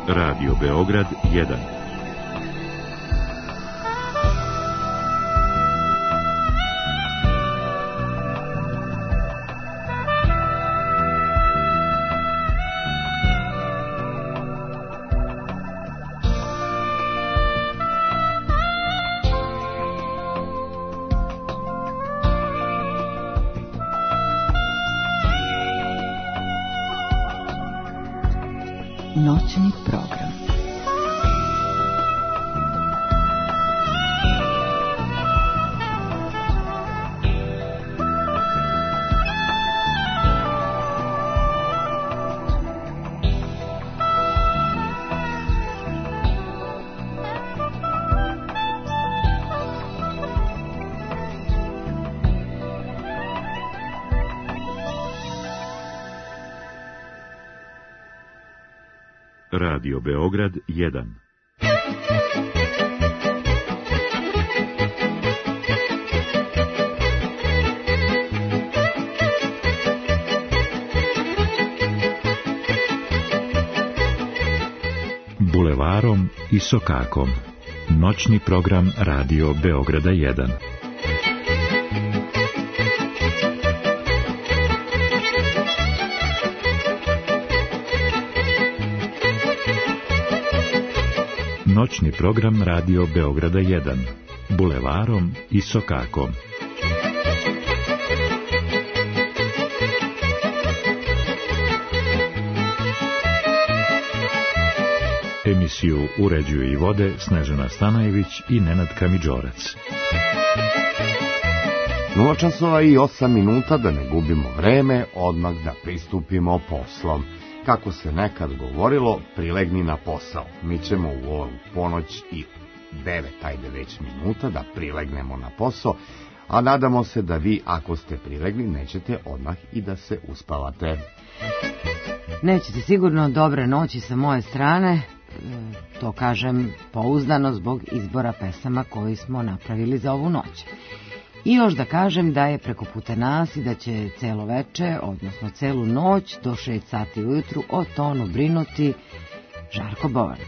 Radio Beograd 1. Noćni program. Radio Beograd 1. Bulevarom i sokakom. Noćni program Radio Beograda 1. Noćni program Radio Beograda 1. Bulevarom i sokakom. Emisiju uređuju i vode Snežana Stanojević i Nenad Kamidžorac. 0 časova i 8 minuta, da ne gubimo vreme, odmah da pristupimo poslom. Kako se nekad govorilo, prilegni na posao. Mi ćemo u ovu ponoć i 9 već minuta da prilegnemo na posao, a nadamo se da vi, ako ste prilegli, nećete odmah i da se uspavate. Nećete sigurno. Dobre noći sa moje strane. To kažem pouzdano zbog izbora pesama koji smo napravili za ovu noć. I još da kažem da je preko puta nas i da će celo veče, odnosno celu noć do 6 sati ujutru o tonu brinuti Žarko Bovan.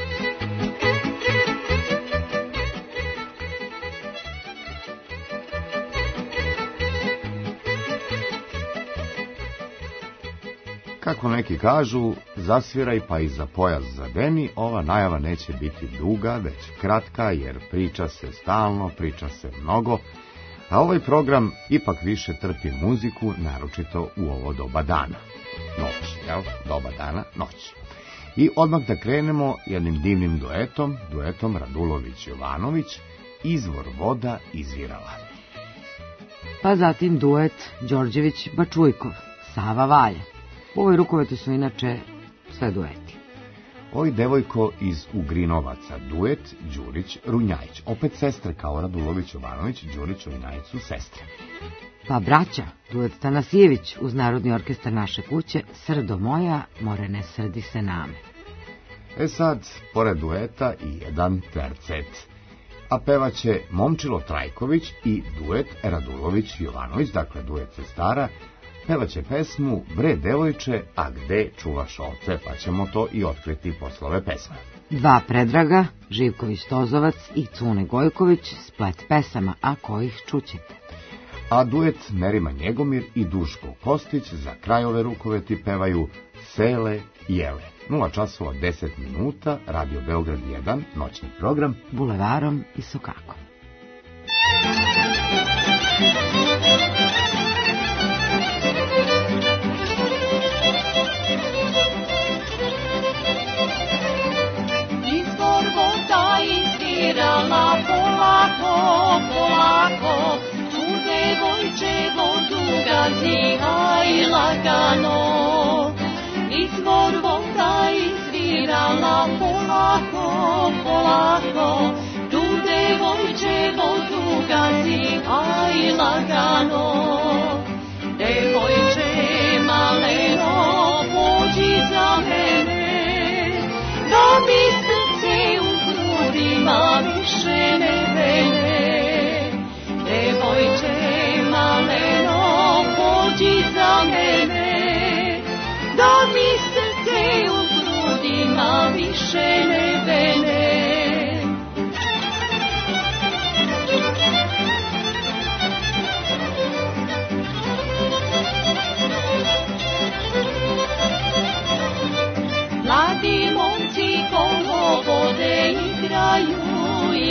Kako neki kažu, zasviraj pa i za pojas zadeni, ova najava neće biti duga, već kratka, jer priča se stalno, priča se mnogo, a ovaj program ipak više trpi muziku, naročito u ovo doba dana. Noć, jel? Doba dana, noć. I odmah da krenemo jednim divnim duetom Radulović-Jovanović, Izvor voda izvirala. Pa zatim duet Đorđević-Bačujkov, Sava Valja. U ovoj rukovetu su inače sve dueti. Oj devojko iz Ugrinovaca, duet Đurić-Runjajić. Opet sestre kao Radulović-Jovanović, Đurić-Runjajić su sestre. Pa braća, duet Tanasijević uz Narodni orkestar Naše kuće, Srdo moja, more ne srdi se name. Sad, pored dueta i jedan tercet. A pevaće Momčilo Trajković i duet Radulović-Jovanović, dakle duet sestara, pevaće pesmu Bre devojče, a gde čuvaš ovce, pa ćemo to i otkriti posle ove pesme. Dva Predraga, Živković-Tozovac i Cune Gojković, splet pesama, a kojih čućete. A duet Merima Njegomir i Duško Kostić za kraj ove rukoveti pevaju Sele jele. 0 časova 10 minuta, Radio Beograd 1, noćni program Bulevarom i sokakom. Izvor voda izvirala polako, polako, tu devojče vodu gazi, aj lagano. Izvor voda izvirala polako, polako, tu devojče vodu gazi, aj lagano. Devojče maleno, pođi za mene, da mi srce u grudima više ne vene. Devojče maleno, pođi za mene, da mi srce u grudima više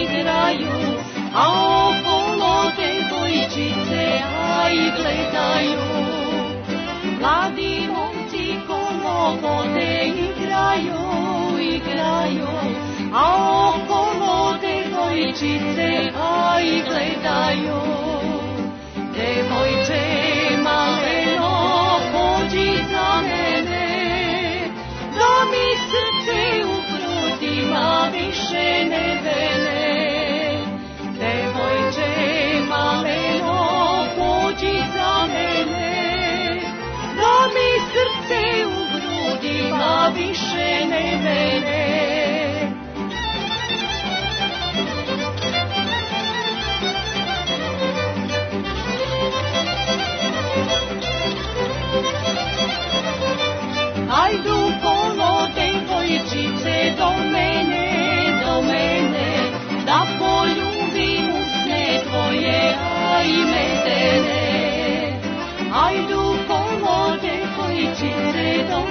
igraju, a okolo devojčice aj gledaju. Mladi momci kolo vode igraju, a okolo devojčice aj gledaju. Devojče maleno, pođi za mene, da mi srce u grudima više ne vene. Devojče maleno, pođi za mene, da mi srce u grudima više ne vene. Ajdu kolo devojčice do mene, da poljubim usne tvoje, a i medene. Ajdu kolo devojčice do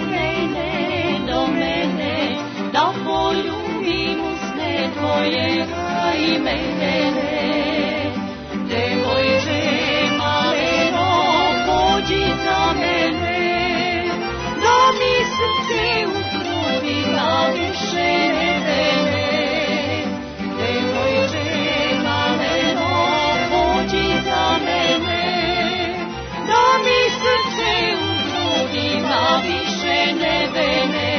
mene, da poljubim usne tvoje, a i medene. Devojče maleno, pođi za mene, da mi srce u grudima više ne vene. Devojče maleno, pođi za mene, da mi srce u grudima više ne vene.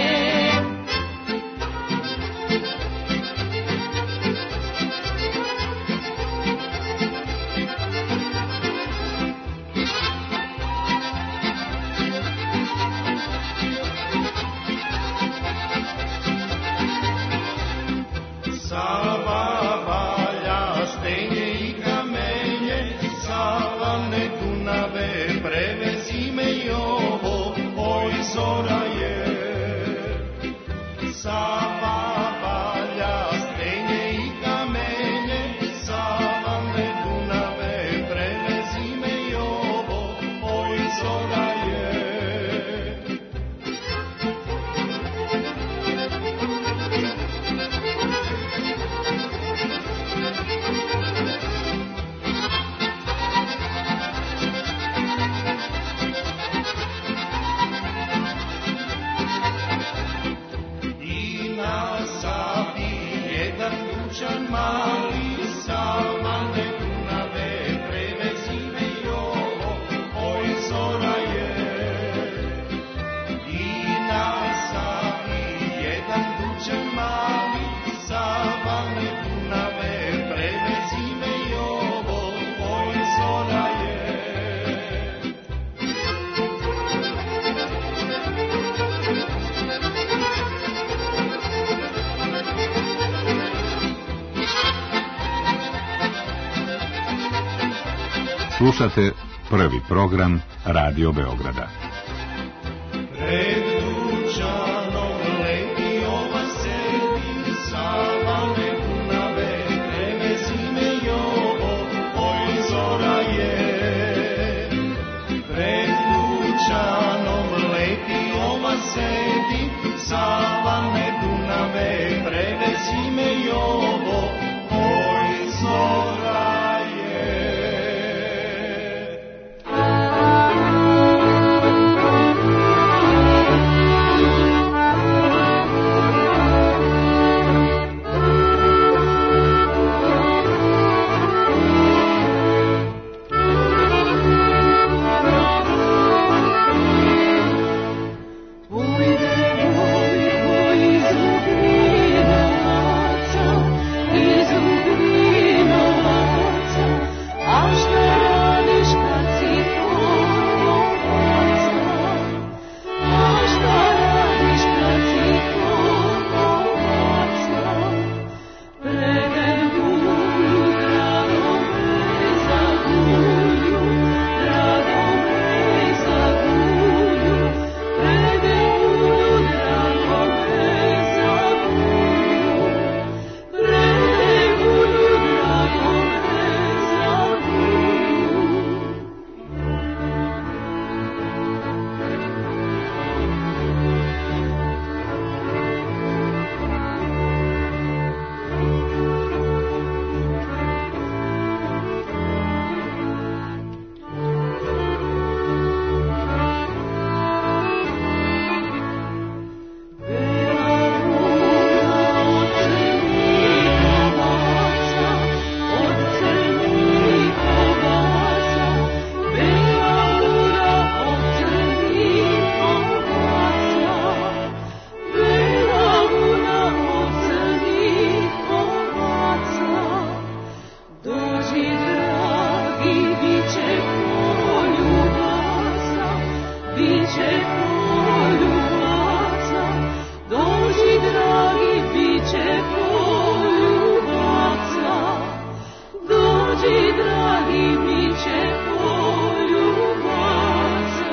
Slušate prvi program Radio Beograda. Pred dućanom leti ova sedi, savane punave, prevezi me Jovo, oj zora je. Pred dućanom leti ova sedi, savane punave, prevezi me Jovo, oj zora je. biće poljubaca, dođi dragi, biće poljubaca, dođi dragi, biće poljubaca.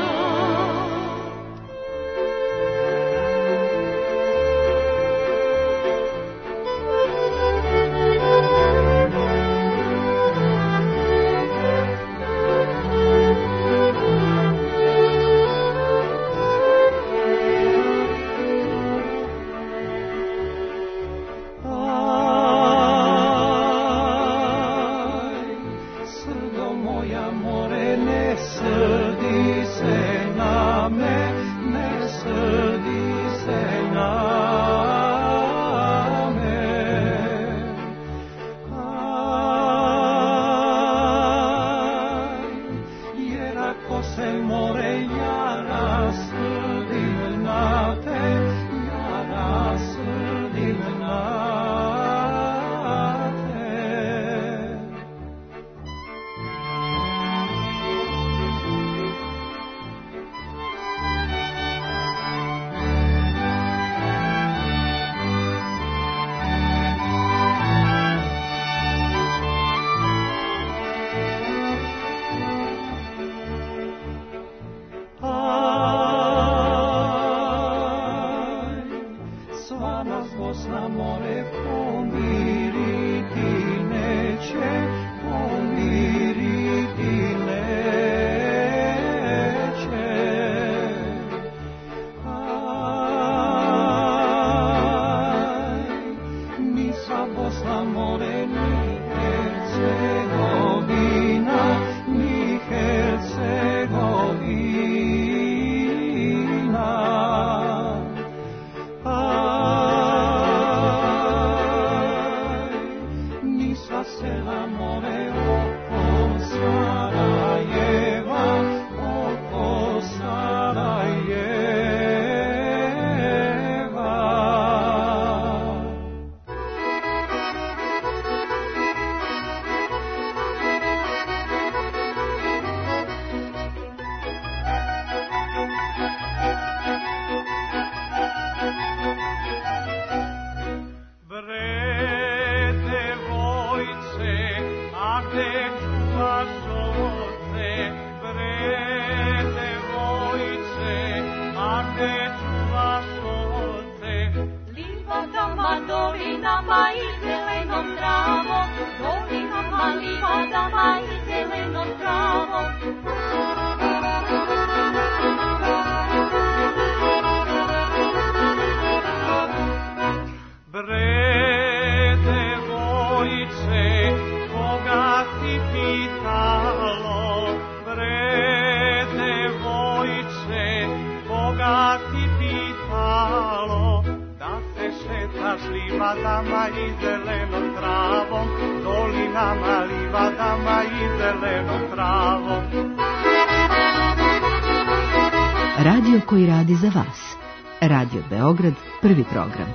Radio koji radi za vas. Radio Beograd, prvi program.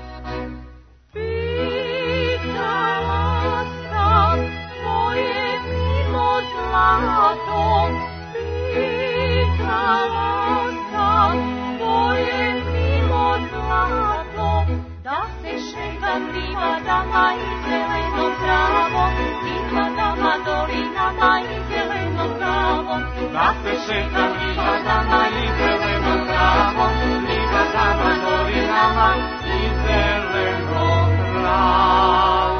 Pitala sam tvoje milo zlato, pitala sam tvoje milo zlato, da se šetam livadama i zelenom travom, livadama, dolinama i zelenom travom, da se šetam livadama i zelenom travom, livadama, dolinama i zelenom travom.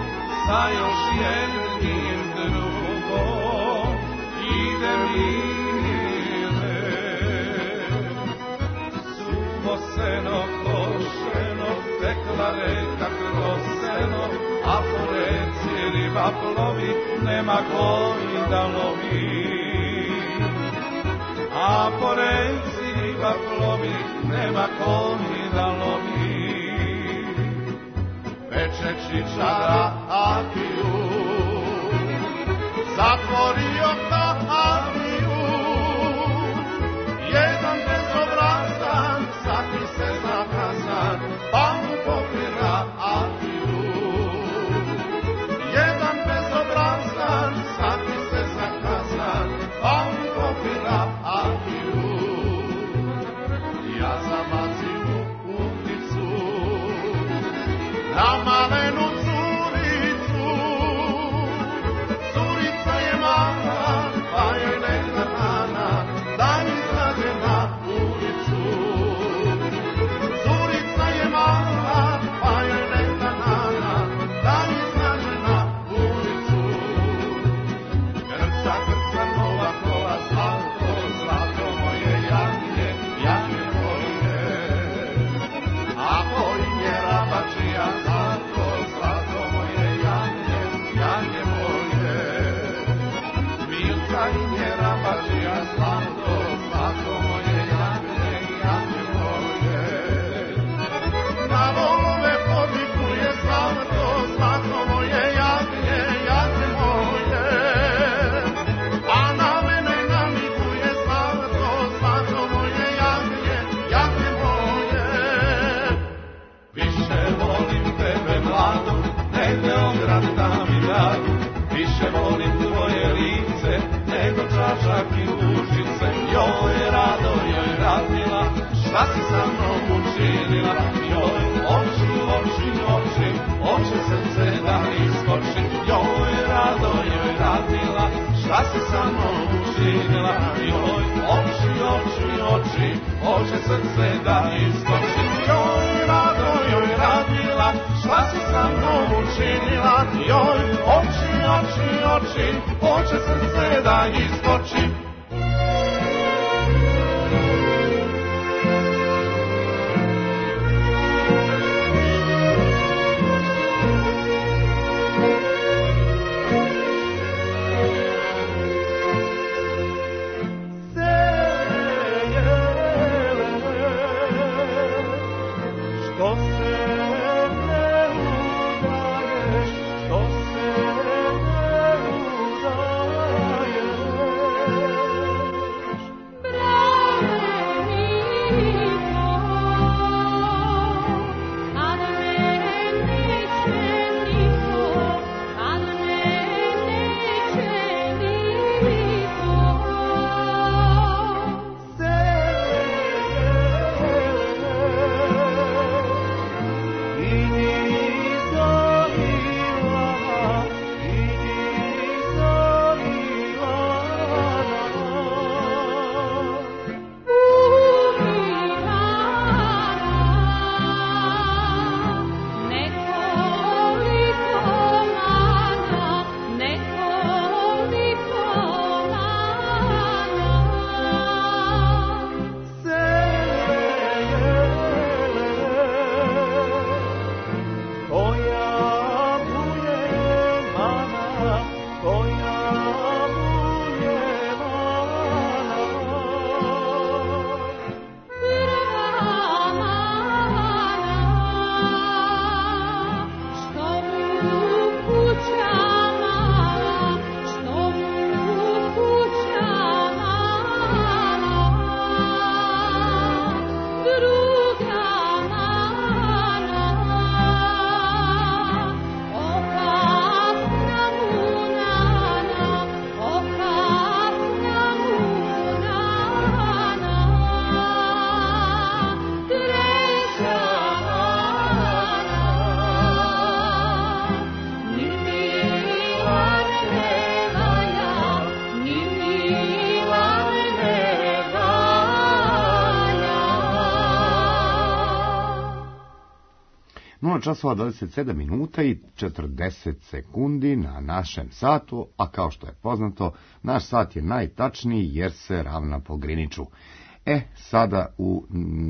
Sa još jednim drugom ide mi nema ko ih da lovi. A po reci riba plovi, nema ko ih da lovi. Peče čičara Atiju, zatvorio Atiju. Jedan bezobrazan, sakri se zakazan, pa mu pokvira Atiju. Jedan bezobrazan, sakri se zakazan, pa mu pokvira Atiju. Ja zabacim u ulicu na malenu curicu. Curica je mala, pa joj neka rana, da izađe na ulicu. Curica je mala, pa joj neka rana, da izađe na ulicu. Grca, grca, nova kola, zlato, zlato moje jagnje, jagnje moje. A polinje rabačija, zlato, zlato moje jagnje, jagnje moje. Milka inje rabačija, zlato, zlato moje jagnje, jagnje moje. Na volove podvikuje zlato, zlato moje jagnje, jagnje moje. A na mene namiguje zlato, zlato moje jagnje, jagnje moje. Više volim tebe mladu, nego Beograd tam i gradu. Više volim tvoje lice, nego Čačak i Užice. Joj rado, joj radila, šta si sa mnom učinila? Joj oči, oči, oči, oči srce da iskoči. Joj rado, joj radila, šta si sa mnom učinila? Joj oči, oči, oči, oči srce da iskoči. Joj rado, joj radila, šta si sa mnom učinila? Joj oči, oči, oči, oči srce da iskoči. Što se ne udaješ, što se ne udaješ. časova 27 minuta i 40 sekundi na našem satu, a kao što je poznato, naš sat je najtačniji jer se ravna po Griniču. Sada u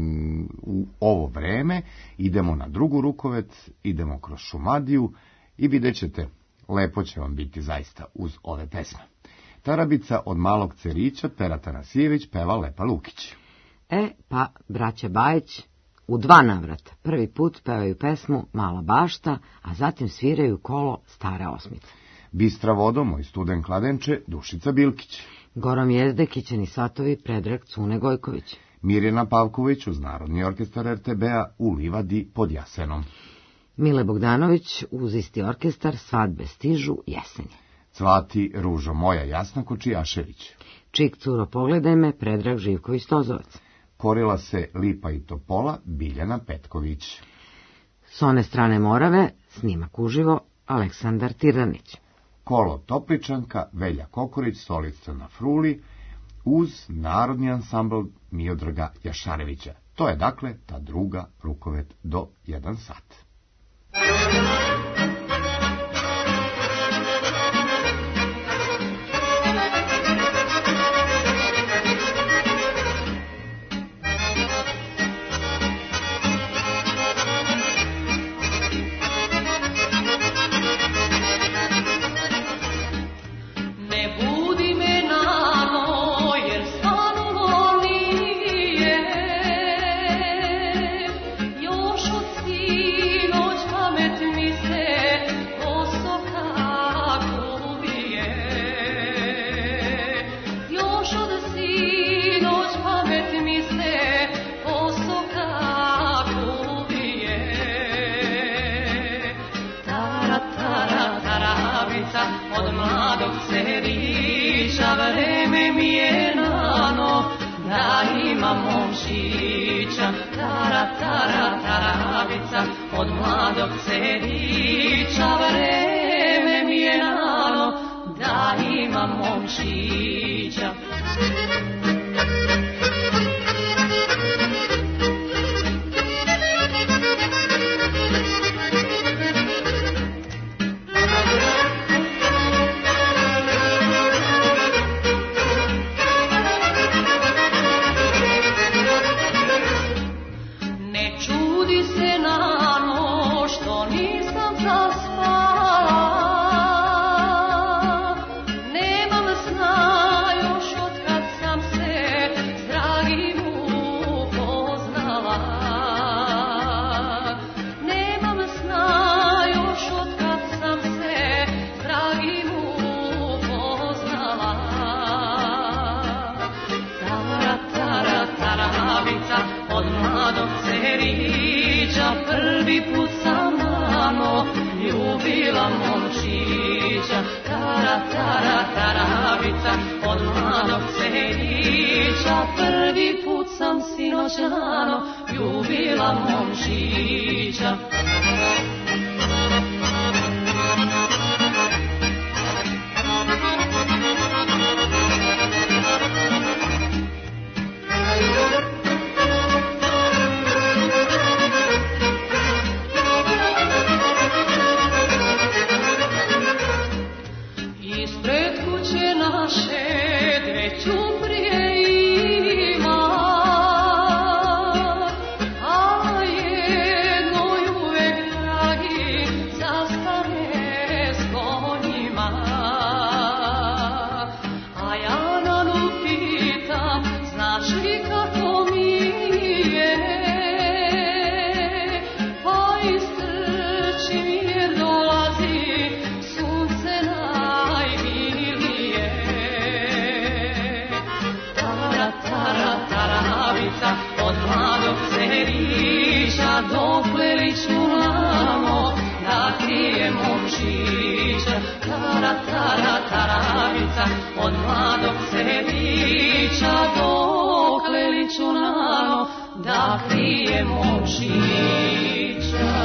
ovo vreme idemo na drugu rukovet, idemo kroz Šumadiju i vidjet ćete Lepo će vam biti zaista uz ove pesme. Tarabica od malog cerića Pera Tanasijević peva Lepa Lukić. Pa braća Bajić u 2 navrata. Prvi put pevaju pesmu Mala bašta, a zatim sviraju kolo Stare osmice. Bistra vodo, moj studen kladenče, Dušica Bilkić. Gorom jezde Kićeni svatovi Predrag Cune Gojković. Mirjana Pavković uz Narodni orkestar RTB-a u Livadi pod Jasenom. Mile Bogdanović uz isti orkestar Svadbe stižu jesenje. Cvati ružo moja Jasna Kočijašević. Čik curo pogledaj me Predrag Živković Tozovac. Korila se Lipa i Topola Biljana Petković. S one strane Morave snimak uživo Aleksandar Tiranić. Kolo Topličanka Velja Kokorić solica na fruli uz Narodni ansambl Miodraga Jašarevića. To je dakle ta druga rukovet do 1 sat. Od mladog cerića vreme mi je nano, da imam momčića. Prvi put sam rano ljubila momčića, tara, tara, taravica, od mladog cerića. Prvi put sam sinoć rano ljubila momčića. Dokle liču namo, da krije momčića, tara, tara, taravica, od mladog cerića. Dokle liču namo, da krije momčića.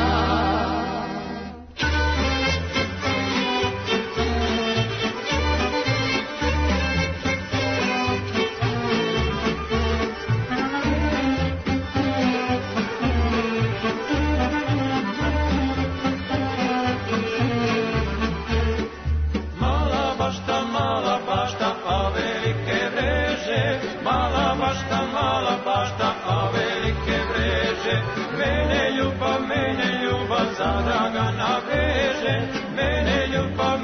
Mene ljubav za Dragana veže, mene ljubav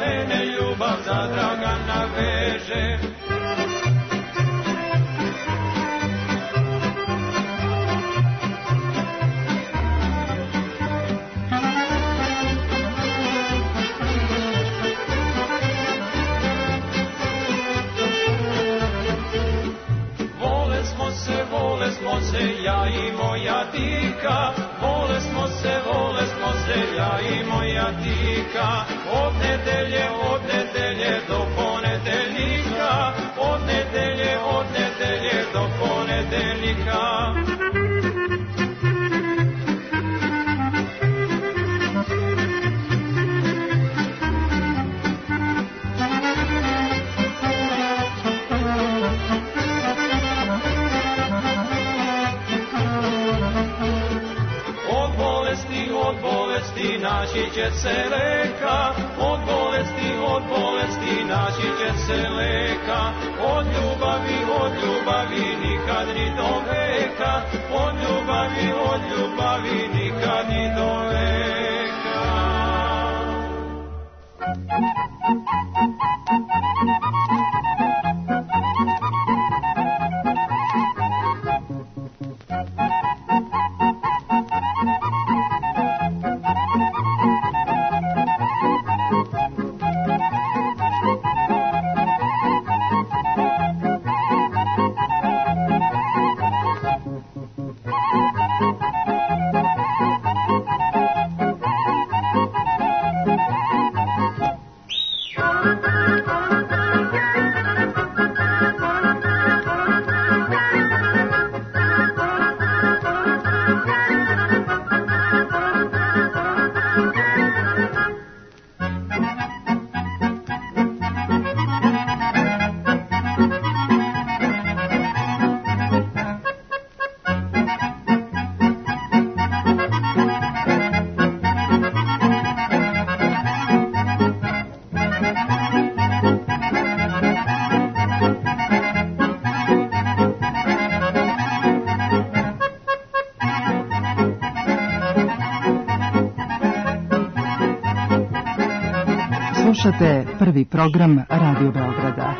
vole smo se, ja i moja Tika. Vole smo se, ja i moja Tika. Od nedelje do ponedeljnika, od nedelje do ponedeljnika. Naći će se leka, od bolesti naći će se leka, od ljubavi nikad ni do veka, od ljubavi nikad ni do veka. Slušate prvi program Radio Beograda.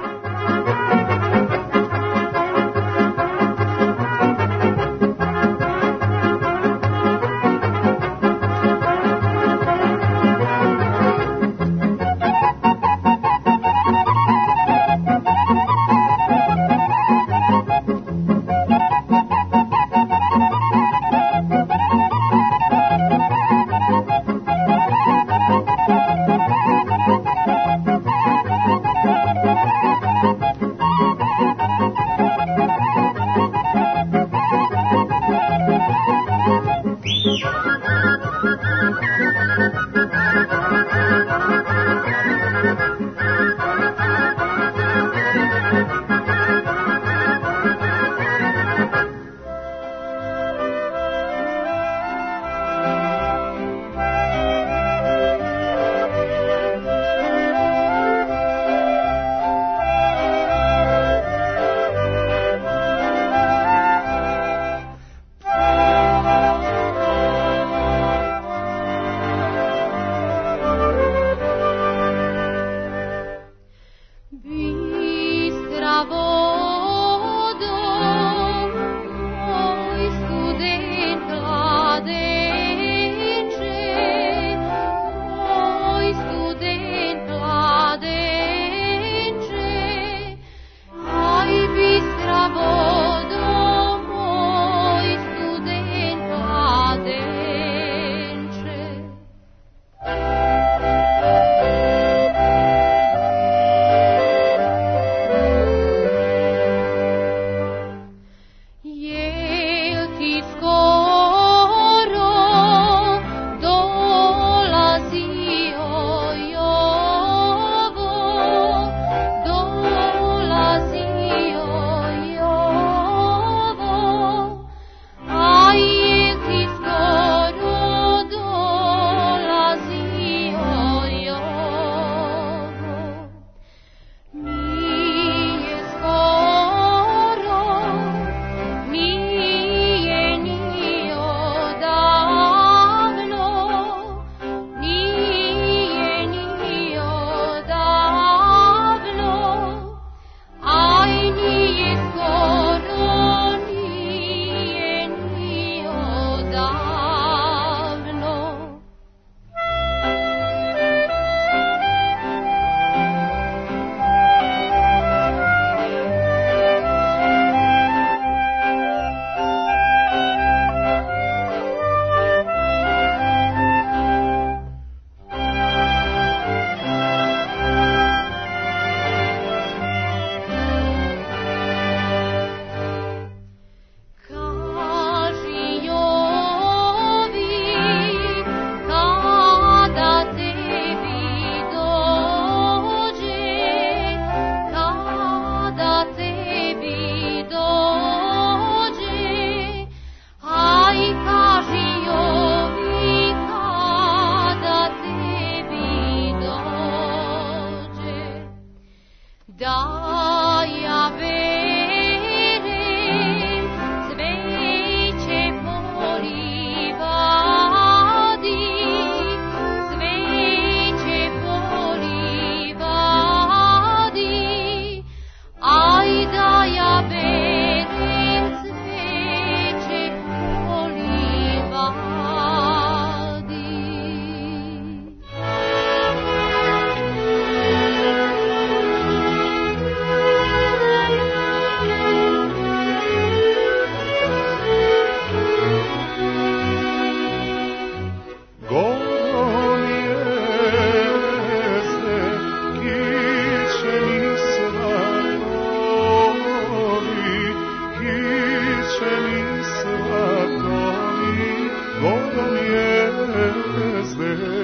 zvijezde.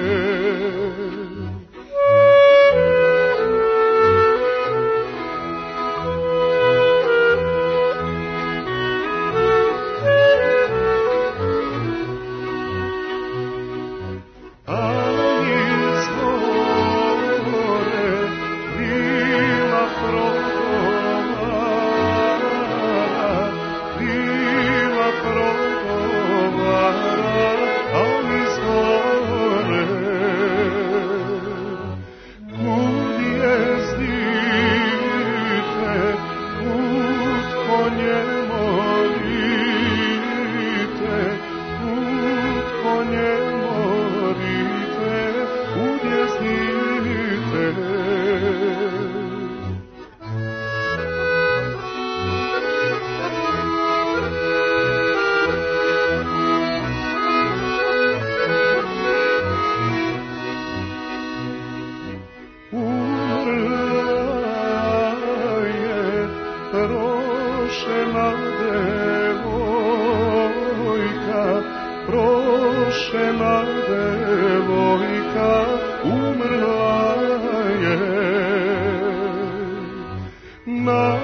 Prošena devojka umrla je na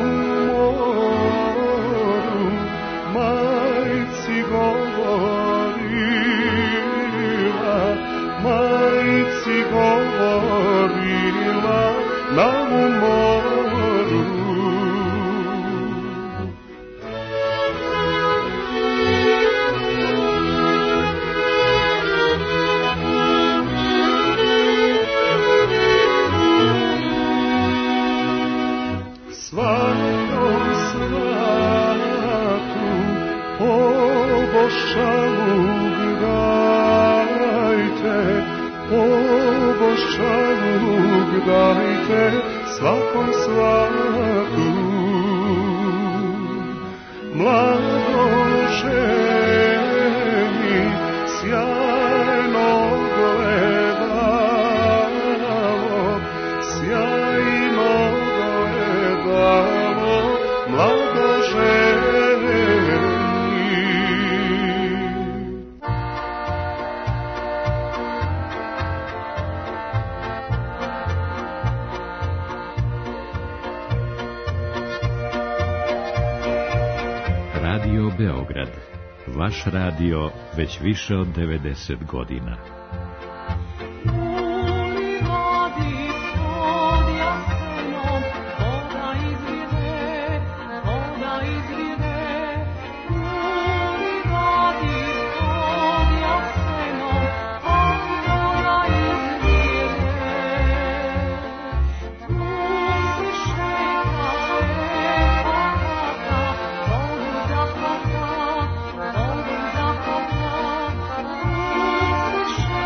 moru, majci govorila na moru. Svakom svatu pobošaluk dajte, svakom svatu mladom ženi sjajno gledalo, mlada ženi. Radio Beograd, vaš radio već više od 90 godina. Thank you.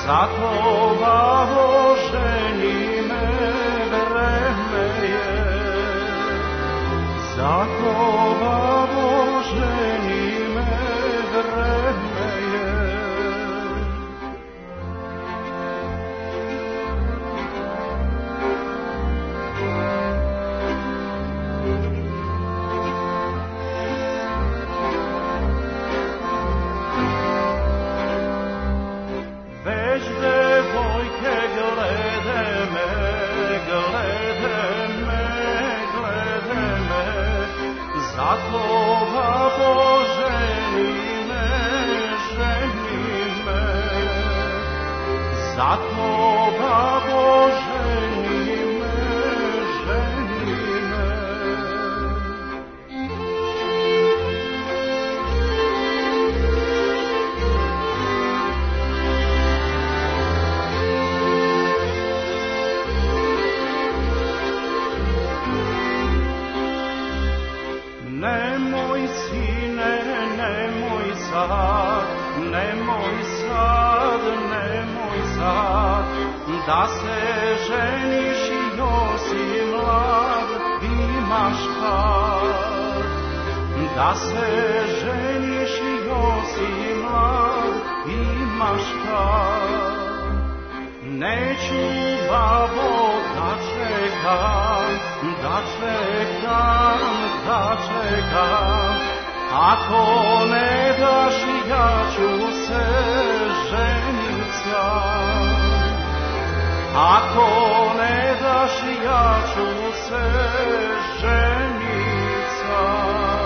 zato babo ženi me vreme je, zato babo ženi me vreme je. Zato babo ženi me, ženi me, zato babo ženi me, ženi me. Nemoj sine, nemoj sad, nemoj sad, nemoj sad, da se ženiš još si mlad, imaš kad. Da se ženiš još si mlad, imaš kad. Neću babo da čekam, da čekam, da čekam. Ako ne daš ja ću se ženit sam. Ako ne daš ja ću se ženit sam.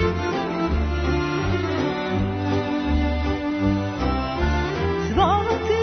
Zvati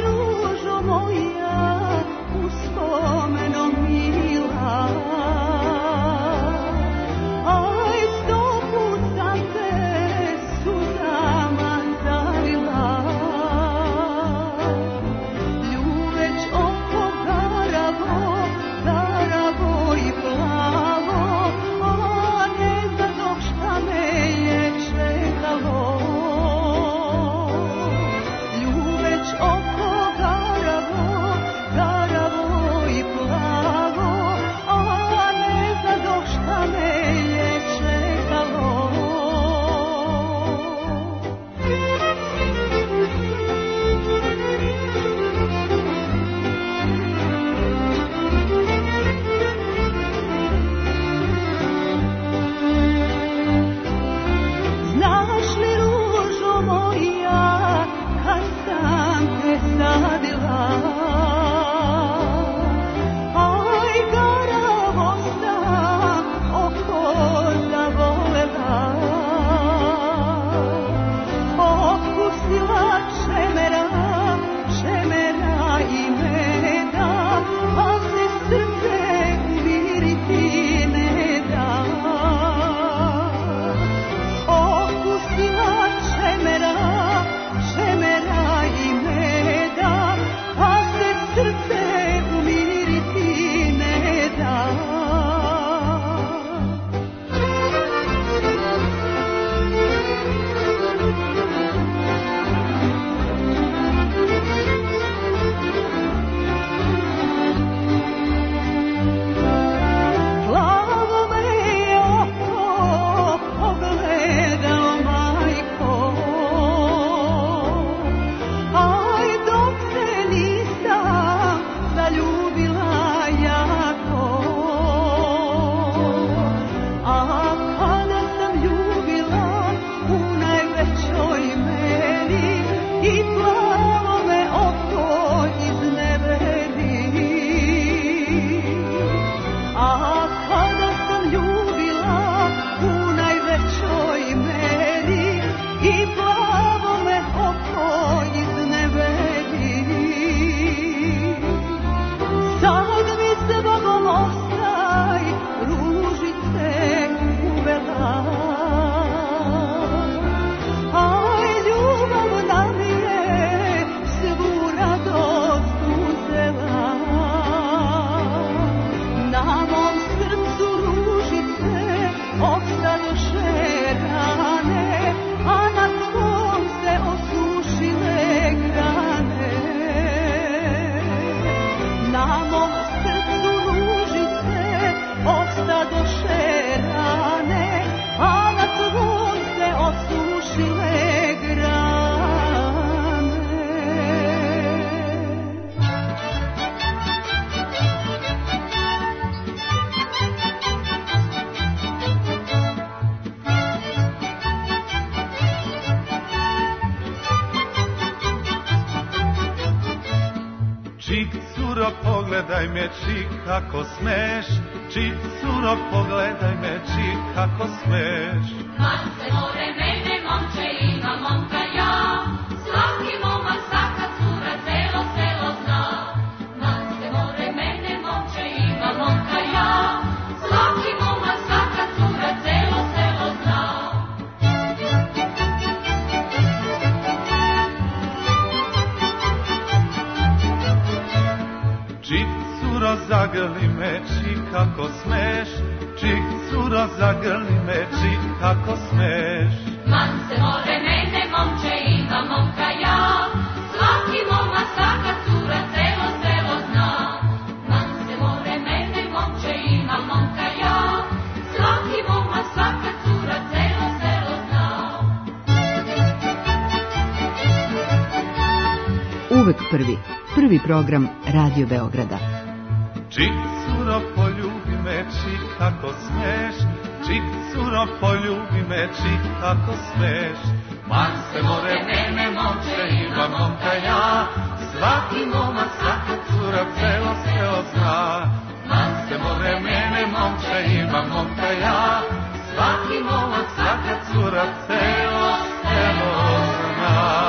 curo, pogledaj me, čik, kako smeš. Čik, curo, pogledaj me, čik, kako smeš. Kad se more mene, momče, ima momka ja. Svaki momak, svaka cura, celo selo zna. Kad se more mene, momče, ima momka ja. Svaki momak, svaka cura, celo selo zna. Čik, curo, zagrli me, čik, kako smeš. Čik, curo, zagrli me, čik, kako smeš. Man se more mene, momče, ima momka ja. Svaki momak, svaka cura, celo selo zna. Man se more mene, momče, ima momka ja. Svaki momak, svaka cura, celo selo zna. Uvek prvi. Prvi program Radio Beograda. Čik, curo, poljubi me, čik, kako smeš. Čik, curo, poljubi me, čik, kako smeš. Man se more mene, momče, ima momka ja. Svaki momak, svaka cura, celo selo zna. Man se more mene, momče, ima momka ja. Svaki momak, svaka cura, celo selo zna.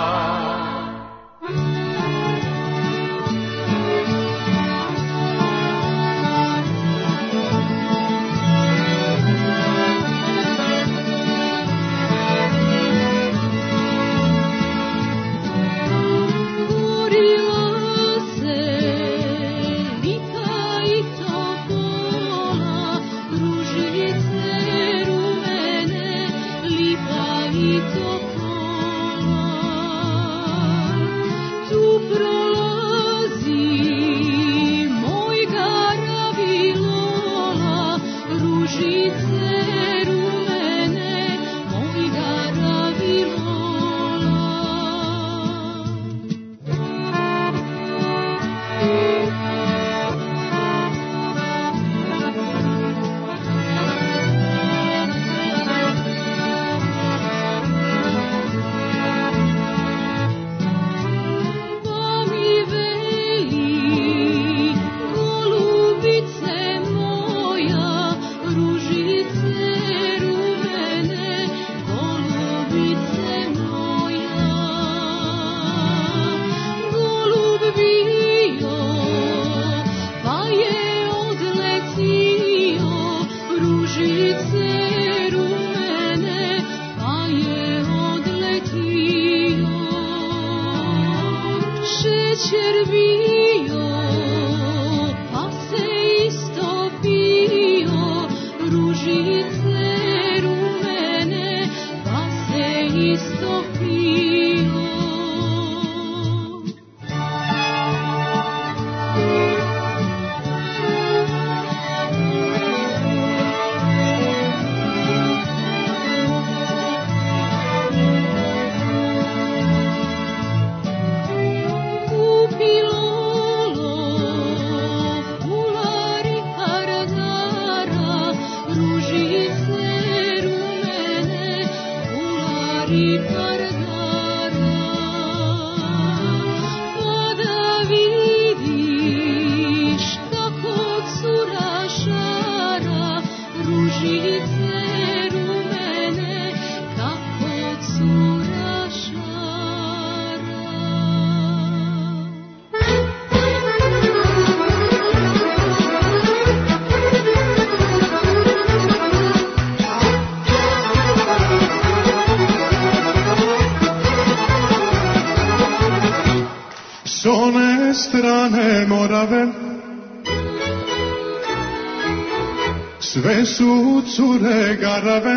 Sve su cure garave,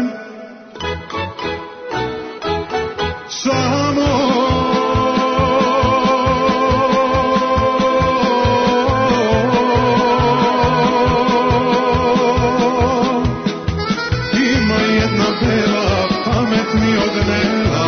samo ima jedna bela, pamet mi odnela.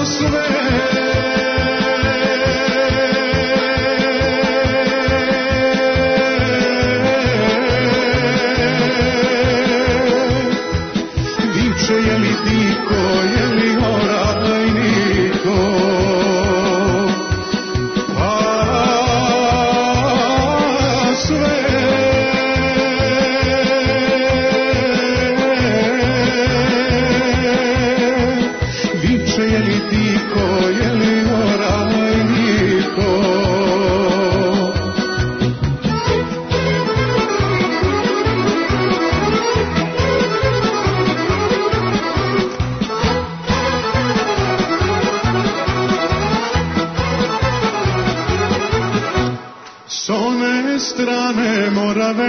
strane Morave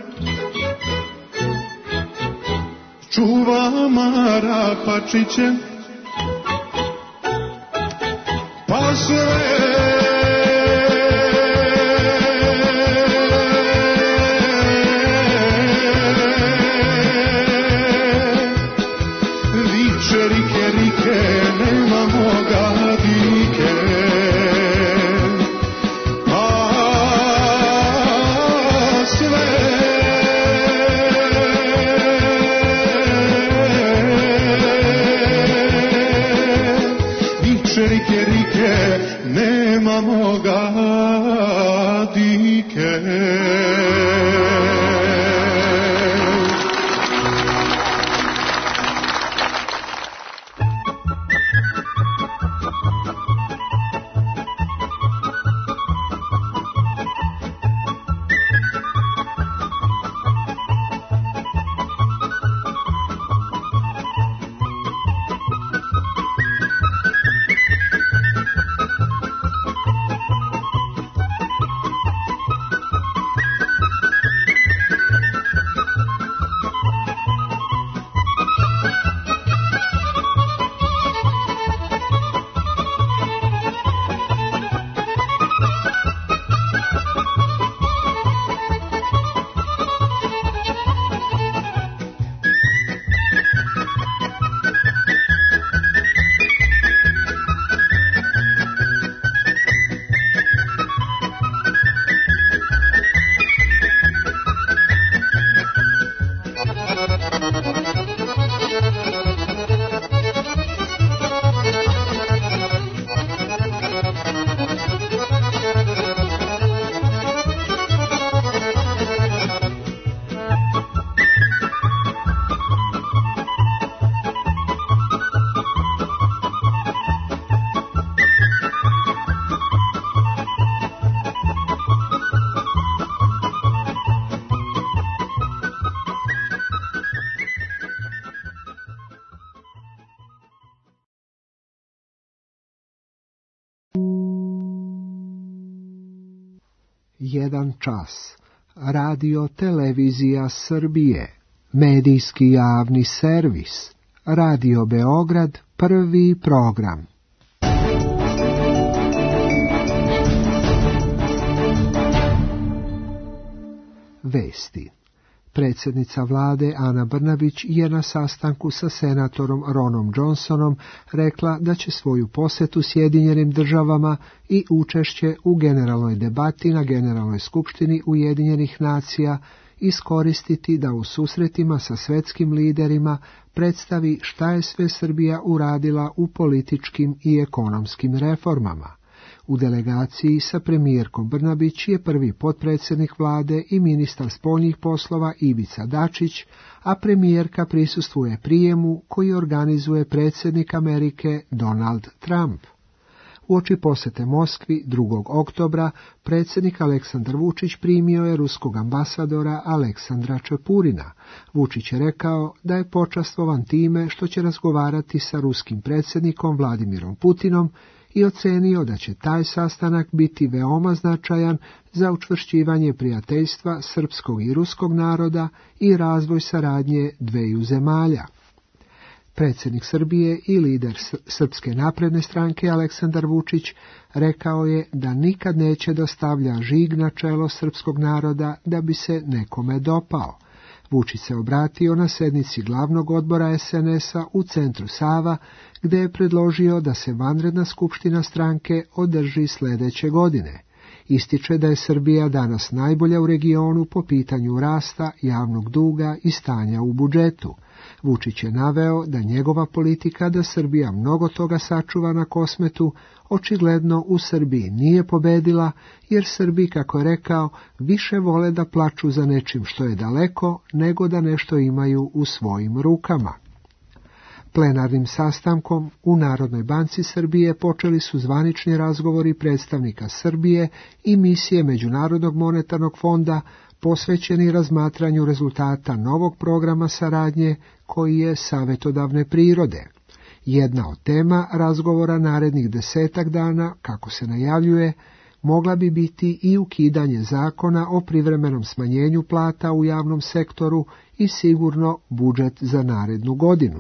čuva Mara Pačiće, pa sve viče rike, rike, nema moga dike. Rike, rike, nema moga dike. Jedan čas. Radio Televizija Srbije. Medijski javni servis. Radio Beograd, prvi program. Vesti. Predsjednica vlade Ana Brnabić je na sastanku sa senatorom Ronom Johnsonom rekla da će svoju posjetu Sjedinjenim državama i učešće u generalnoj debati na Generalnoj skupštini Ujedinjenih nacija iskoristiti da u susretima sa svjetskim liderima predstavi šta je sve Srbija uradila u političkim i ekonomskim reformama. U delegaciji sa premijerkom Brnabić je prvi potpredsjednik vlade i ministar spoljnih poslova Ivica Dačić, a premijerka prisustvuje prijemu koji organizuje predsjednik Amerike Donald Trump. Uoči posjete Moskvi 2. oktobra predsjednik Aleksandar Vučić primio je ruskog ambasadora Aleksandra Čepurina. Vučić je rekao da je počastvovan time što će razgovarati sa ruskim predsjednikom Vladimirom Putinom i ocenio da će taj sastanak biti veoma značajan za učvršćivanje prijateljstva srpskog i ruskog naroda i razvoj saradnje dveju zemalja. Predsjednik Srbije i lider Srpske napredne stranke Aleksandar Vučić rekao je da nikad neće da stavlja žig na čelo srpskog naroda da bi se nekome dopao. Vučić se obratio na sednici glavnog odbora SNS-a u centru Sava, gdje je predložio da se vanredna skupština stranke održi sljedeće godine. Ističe da je Srbija danas najbolja u regionu po pitanju rasta, javnog duga i stanja u budžetu. Vučić je naveo da njegova politika da Srbija mnogo toga sačuva na Kosmetu očigledno u Srbiji nije pobedila, jer Srbi, kako je rekao, više vole da plaču za nečim što je daleko, nego da nešto imaju u svojim rukama. Plenarnim sastankom u Narodnoj banci Srbije počeli su zvanični razgovori predstavnika Srbije i misije Međunarodnog monetarnog fonda posvećeni razmatranju rezultata novog programa saradnje koji je savjetodavne prirode. Jedna od tema razgovora narednih 10 dana, kako se najavljuje, mogla bi biti i ukidanje zakona o privremenom smanjenju plata u javnom sektoru i sigurno budžet za narednu godinu.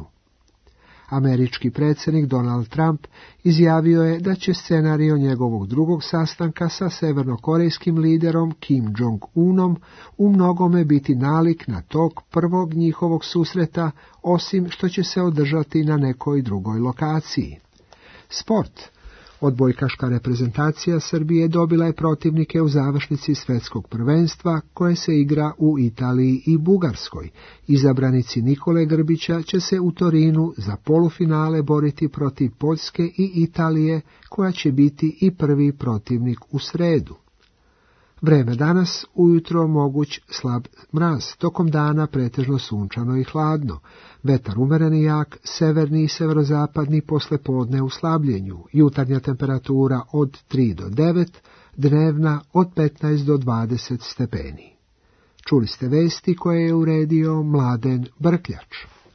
Američki predsjednik Donald Trump izjavio je da će scenario njegovog drugog sastanka sa severnokorejskim liderom Kim Jong-unom u mnogome biti nalik na tog prvog njihovog susreta, osim što će se održati na nekoj drugoj lokaciji. Sport. Odbojkaška reprezentacija Srbije dobila je protivnike u završnici svjetskog prvenstva koje se igra u Italiji i Bugarskoj. Izabranici Nikole Grbića će se u Torinu za polufinale boriti protiv Poljske i Italije, koja će biti i prvi protivnik u sredu. Vreme danas, ujutro moguć slab mraz, tokom dana pretežno sunčano i hladno. Vetar umeren i jak, severni i severozapadni poslepodne u slabljenju, jutarnja temperatura od 3 do 9, dnevna od 15 do 20 stepeni. Čuli ste vesti koje je uredio Mladen Brkljač.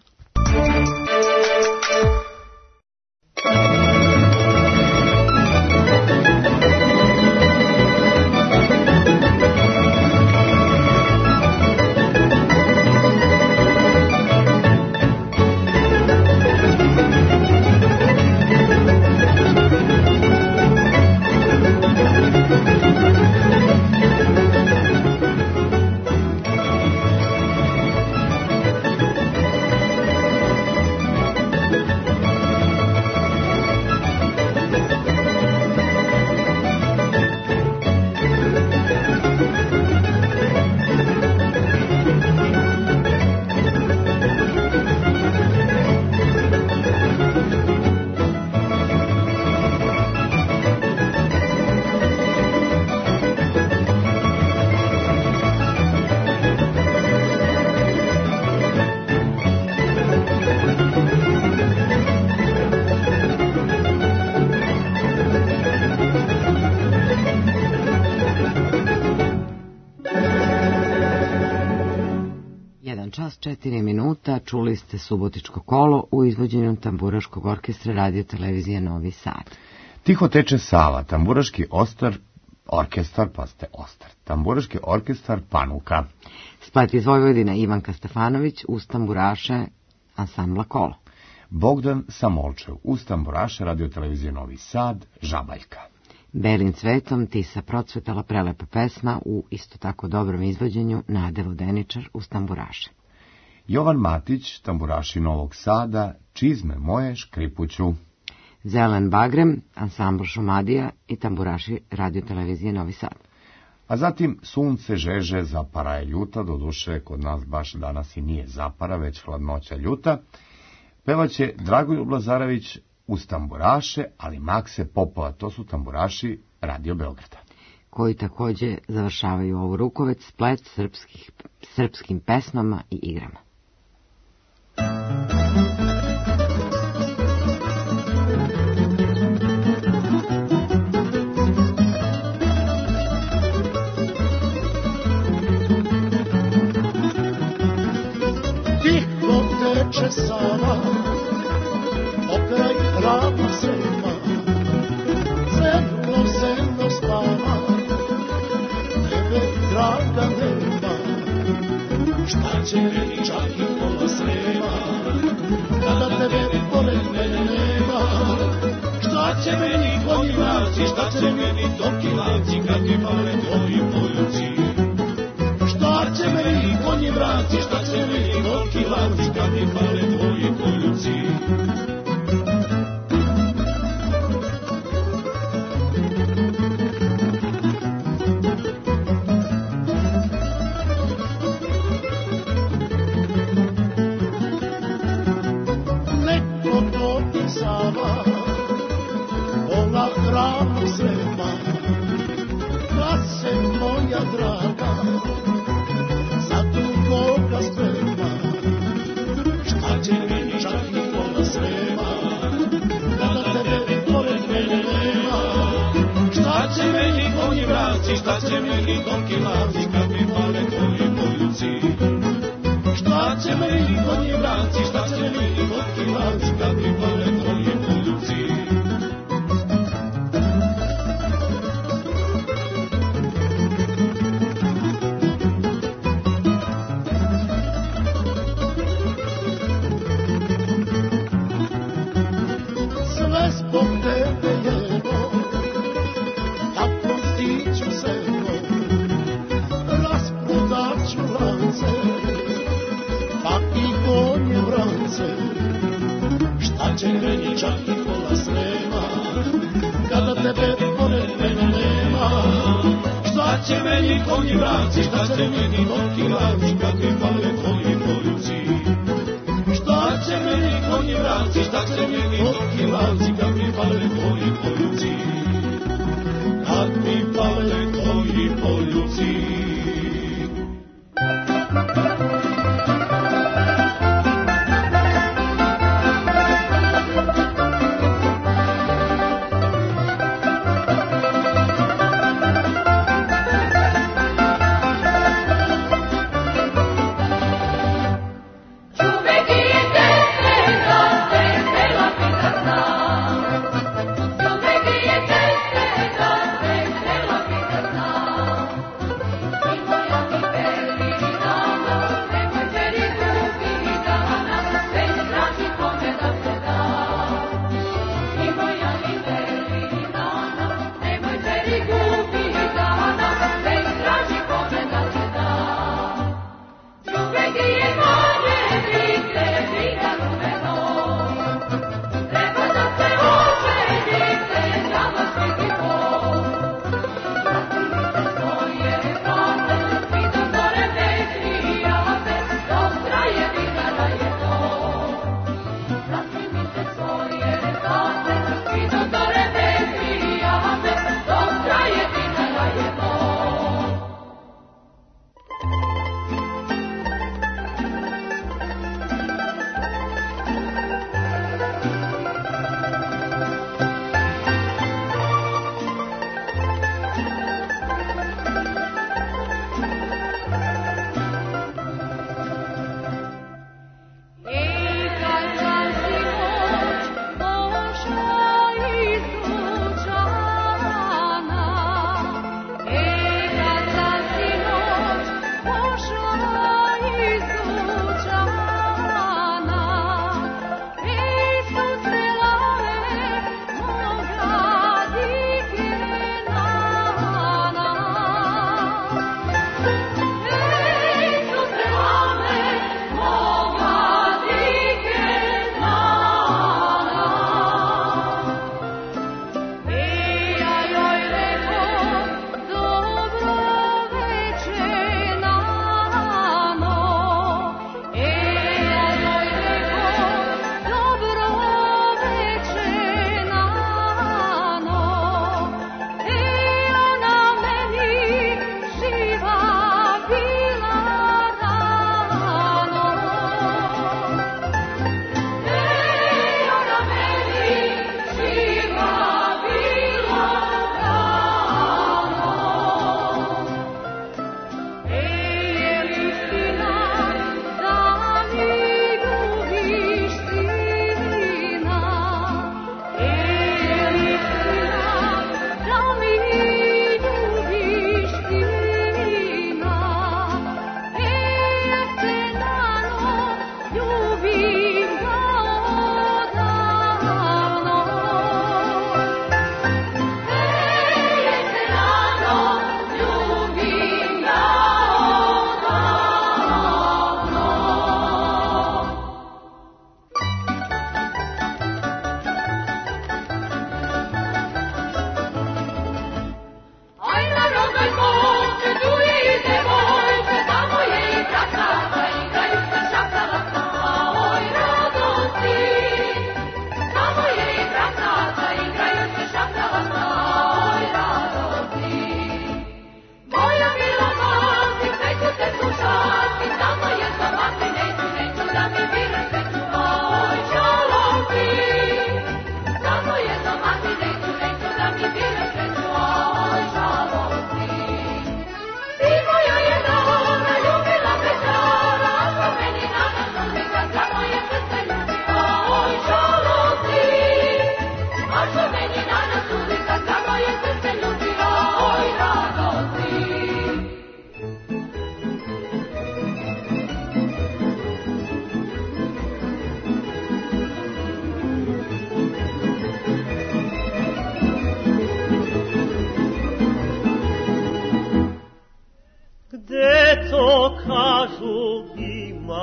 Čas 4 minuta, čuli ste Subotičko kolo u izvođenju Tamburaškog orkestra Radio Televizije Novi Sad. Tiho teče Sava, Tamburaški orkestar, Tamburaški orkestar Panuka. Splet iz Vojvodine Ivanka Stefanović uz tamburaše ansambla Kolo. Bogdan Samolčev uz tamburaše Radio Televizije Novi Sad, Žabaljka. Belim cvetom Tisa procvetala prelepa pesma u isto tako dobrom izvođenju Nade Vodeničar uz tamburaše. Jovan Matić, tamburaši Novog Sada, Čizme moje škripuću. Zelen bagrem, ansambl Šumadija i tamburaši Radio Televizije Novi Sad. A zatim Sunce žeže, zapara je ljuta, doduše kod nas baš danas i nije zapara, već hladnoća ljuta. Pevaće Dragoljub Lazarević uz tamburaše, ali Makse Popova, to su tamburaši Radio Beograda. Koji također završavaju ovu rukovec splet srpskim pesmama i igrama. Tiho teče Sava, pokraj ravnog Srema, zemljo zemljo spava, tebe draga nema. Šta će meni čak i pola Srema, kada tebe pored mene nema? Šta će meni konjivaci, šta će meni tokivaci, kad mi pale tvoji poljuci? Šta Šta će meni konji vrati, šta će meni golki lanci, kad mi fale tvoji poljuci. Neko dopisava ona hranu srema, da se moja draga za drugoga sprema. Šta će meni čak i pola srema, kada tebe pored mene nema. Šta će meni konji vrati, šta će meni golki lanci, kad mi fale tvoji poljuci. Šta će meni konji vrati, šta će meni golki lanci, kad mi fale tvoji poljuci. Sve zbog tebe jedno, tako stiću seno, rasprodat ću lance, pa i konje vrance. Šta će meni čak i pola srema, kada tebe pored mene nema. Šta će meni konji vrance, šta će meni golki lanci, kad mi fale tvoji poljuci. Šta će meni konji vrati, šta će meni golki lanci, kad mi fale tvoji poljuci. Kad mi fale tvoji poljuci. Yo me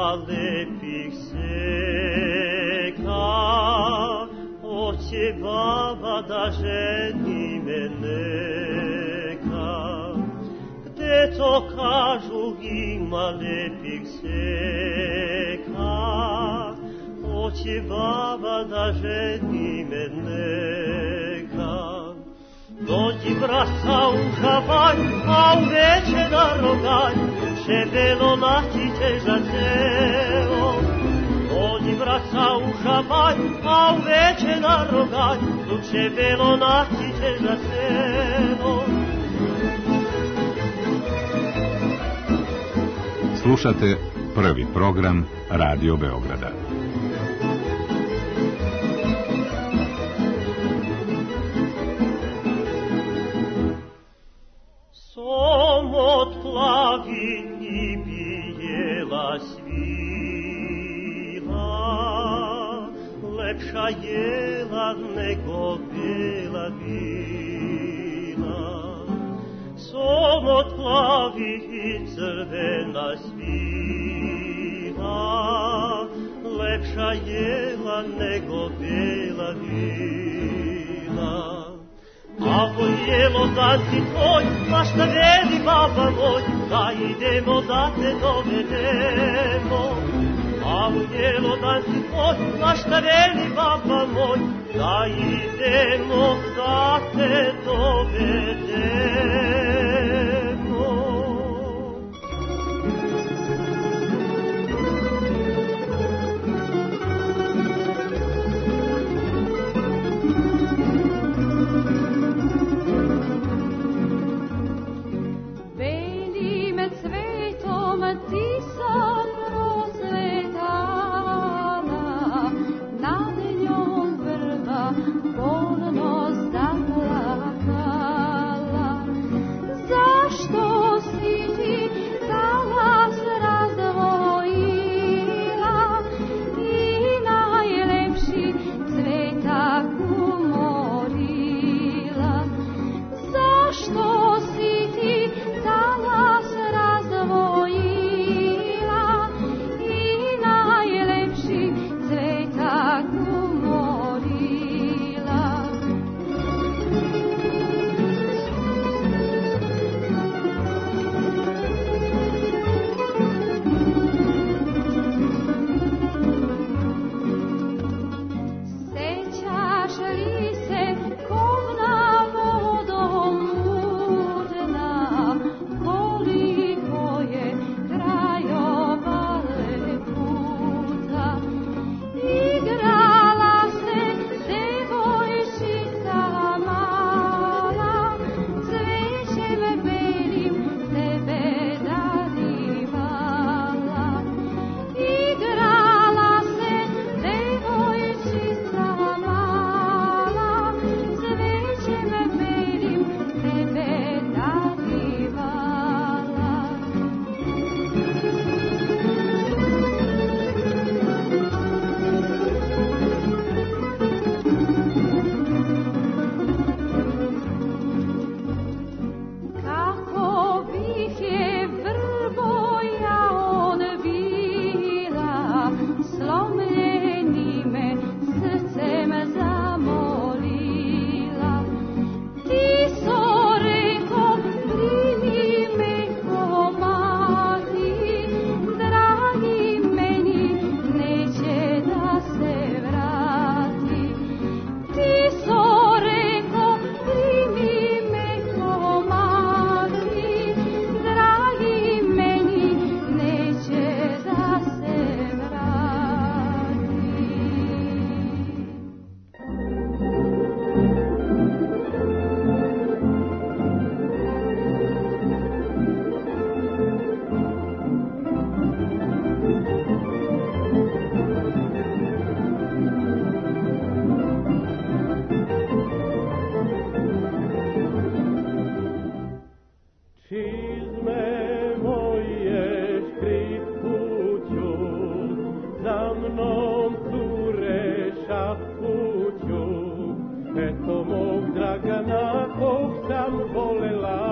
ima lepih seka, hoće baba da ženi me neka. Gde to kažu ima lepih seka, hoće baba da ženi me neka. Dođi braca u žabanj, a uveče na roganj, šebelo naći za celo. Dođi braca u žabanj, a uveče na roganj, šebelo naći za celo. Slušate prvi program Radio Beograda. Somot plavi i bijela svila, lepša jela nego bijela bila. Somot plavi i crvena svila, lepša jela nego bijela bila. Avo jelo dan ti tvoj, pa šta veli baba moj, da idemo da te dovedemo. Avo jelo dan ti tvoj, pa šta veli baba moj, da idemo da te dovedemo.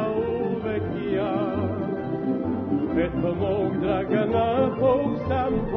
Eto mog Dragana, Bog sam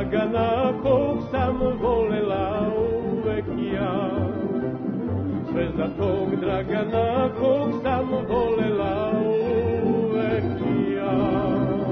Dragana kog sam volela uvek ja. Sve za tog Dragana kog sam volela uvek ja.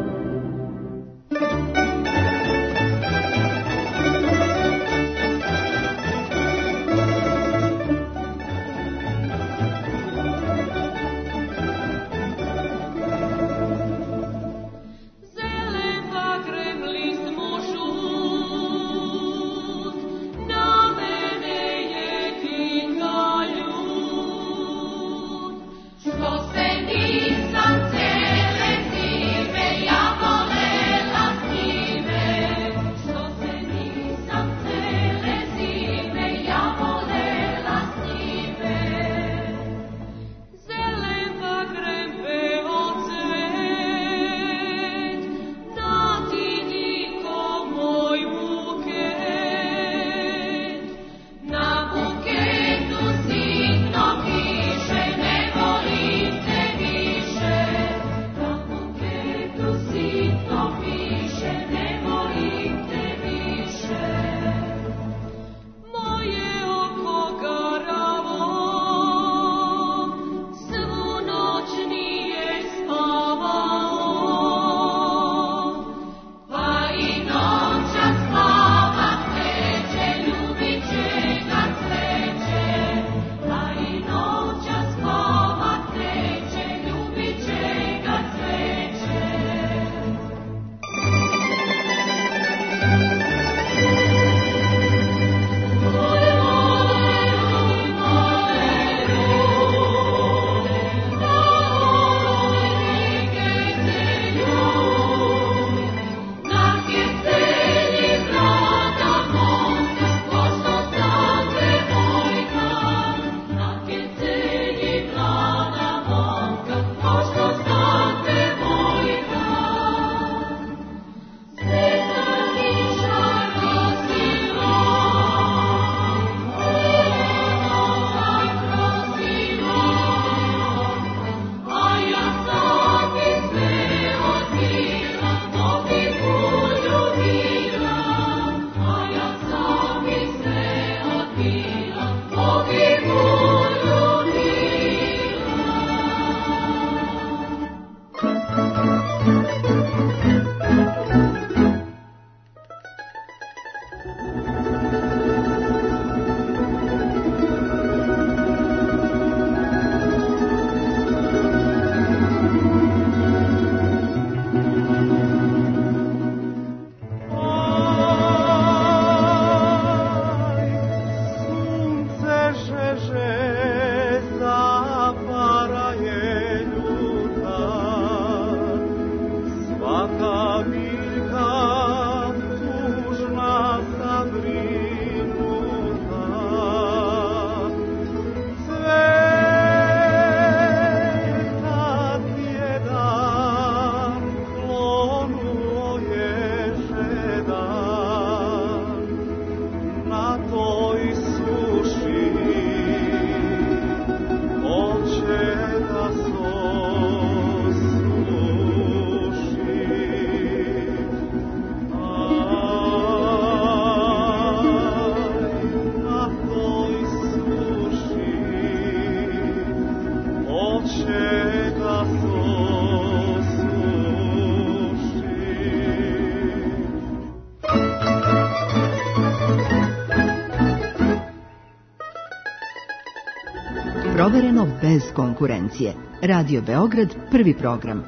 Provereno bez konkurencije. Radio Beograd, prvi program.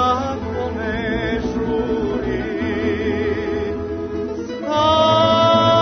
Stop!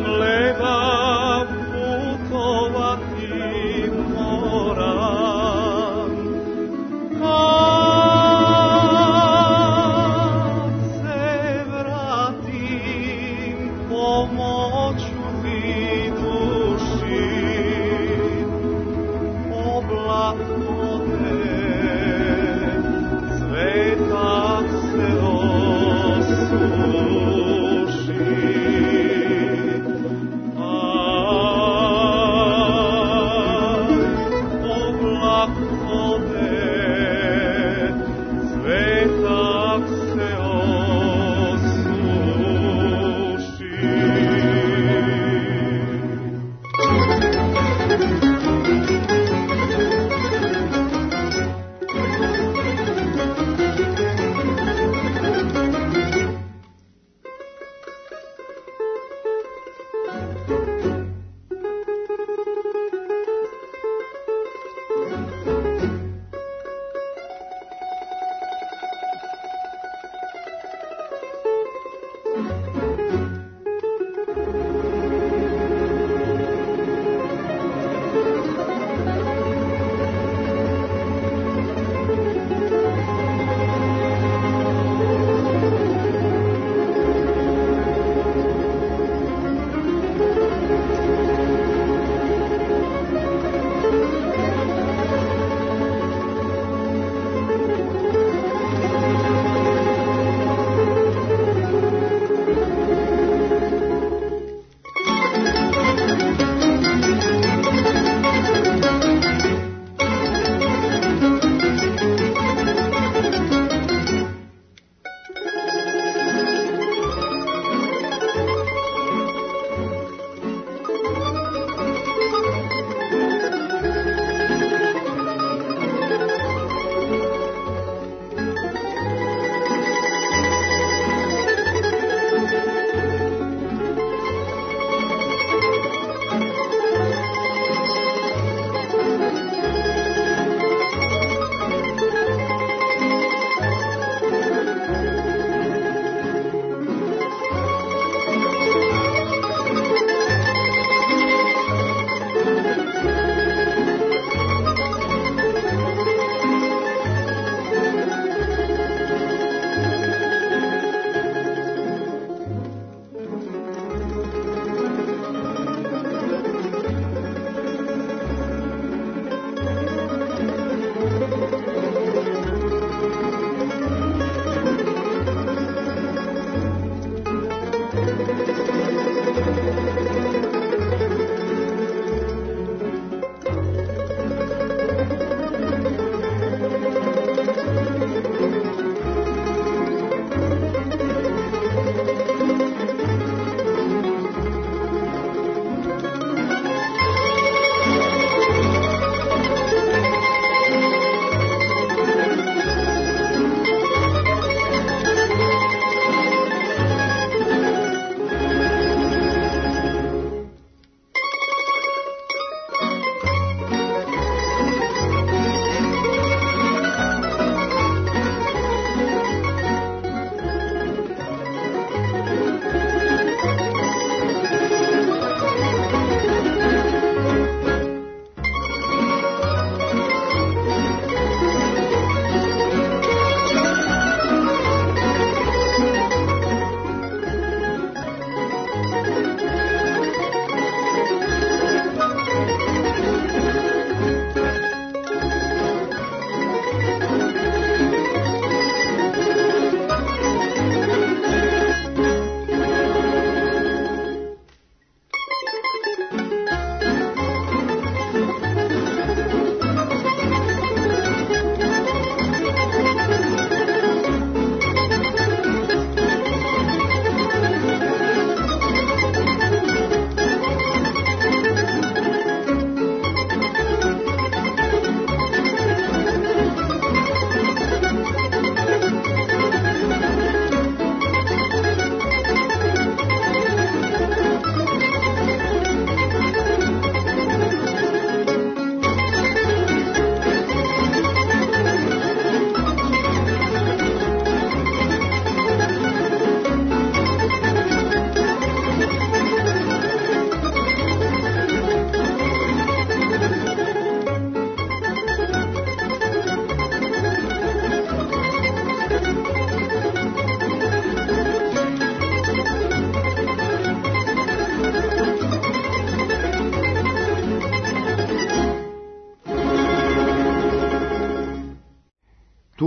leba putovati moram. Kad se vratim, pomoću ti duši, oblak vode, cvetak se osuši. A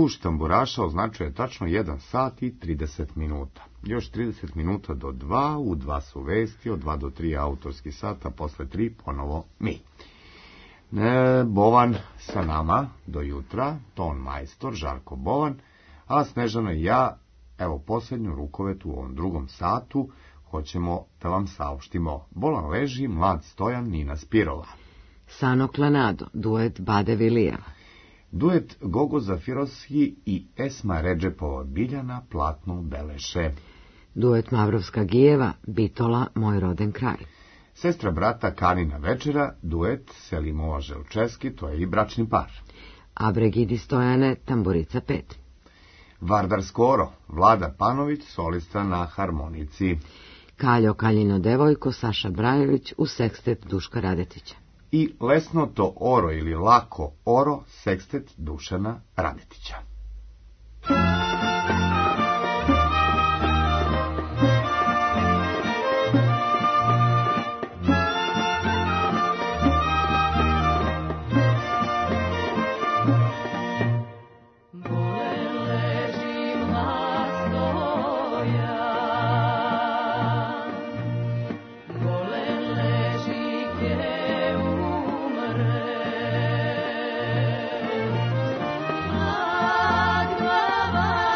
Tuš tamburaša označuje tačno 1 sat i 30 minuta. Još 30 minuta do 2, u 2 su vesti, od 2 do 3 autorski sat, a posle 3 ponovo mi. Bovan sa nama do jutra, ton majstor Žarko Bovan, a Snežana i ja, evo posljednju rukovetu u ovom drugom satu, hoćemo da vam saopštimo. Bolan leži, mlad Stojan, Nina Spirova. Sano Klanado, duet Bade Vilijeva. Duet Gogo Zafirovski i Esma Redžepova Biljana, Platno Beleše. Duet Mavrovska Gijeva, Bitola, Moj roden kraj. Sestra brata Kanina Večera, duet Selimova Želčevski, to je i bračni par. Abregidi Stojane, Tamburica 5. Vardar Skoro, Vlada Panović, solista na harmonici. Kaljo Kaljino devojko, Saša Brajević, u sekstet Duška Radetića. I Lesnoto Oro ili Lako Oro, sekstet Dušana Radetića. Bye.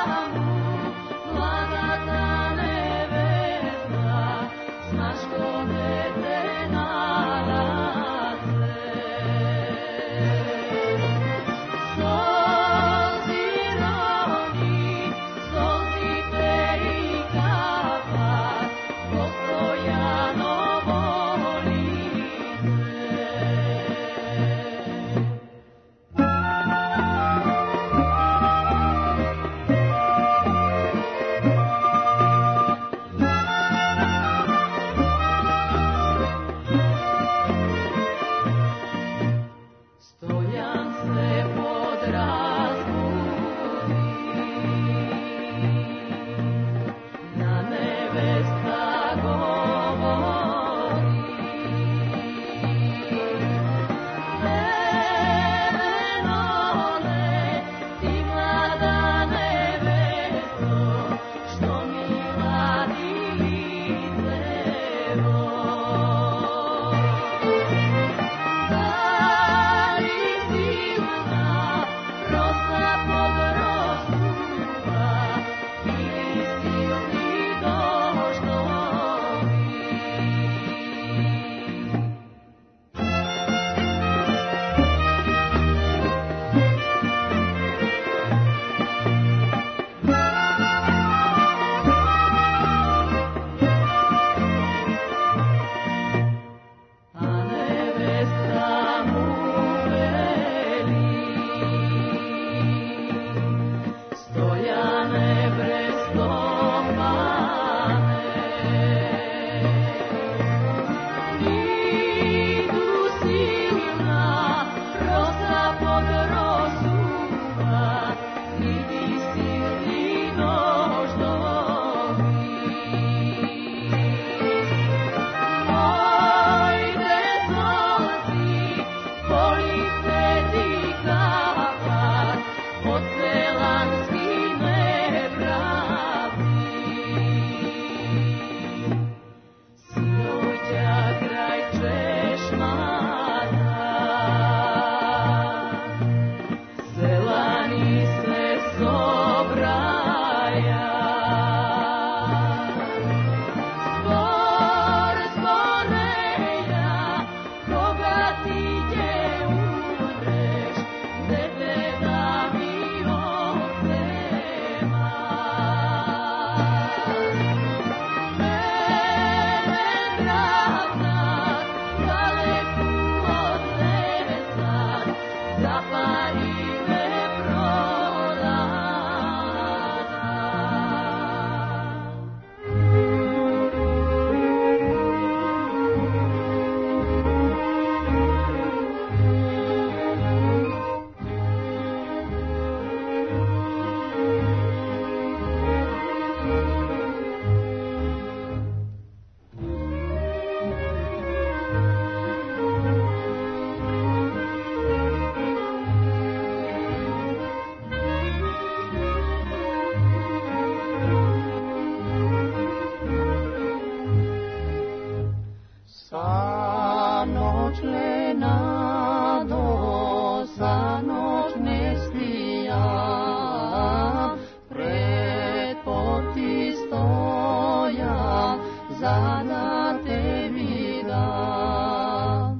da tebi dam.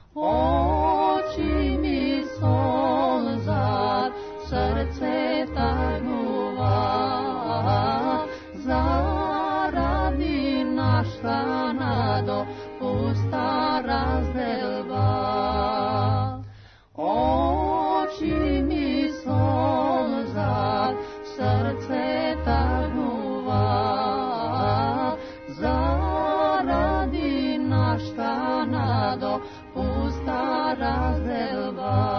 Oči mi solzat, srce taguva, zaradi našta nado, pusta razdelba. Oči mi solzat, srce taguva, zaradi našta nado, pusta razdelba.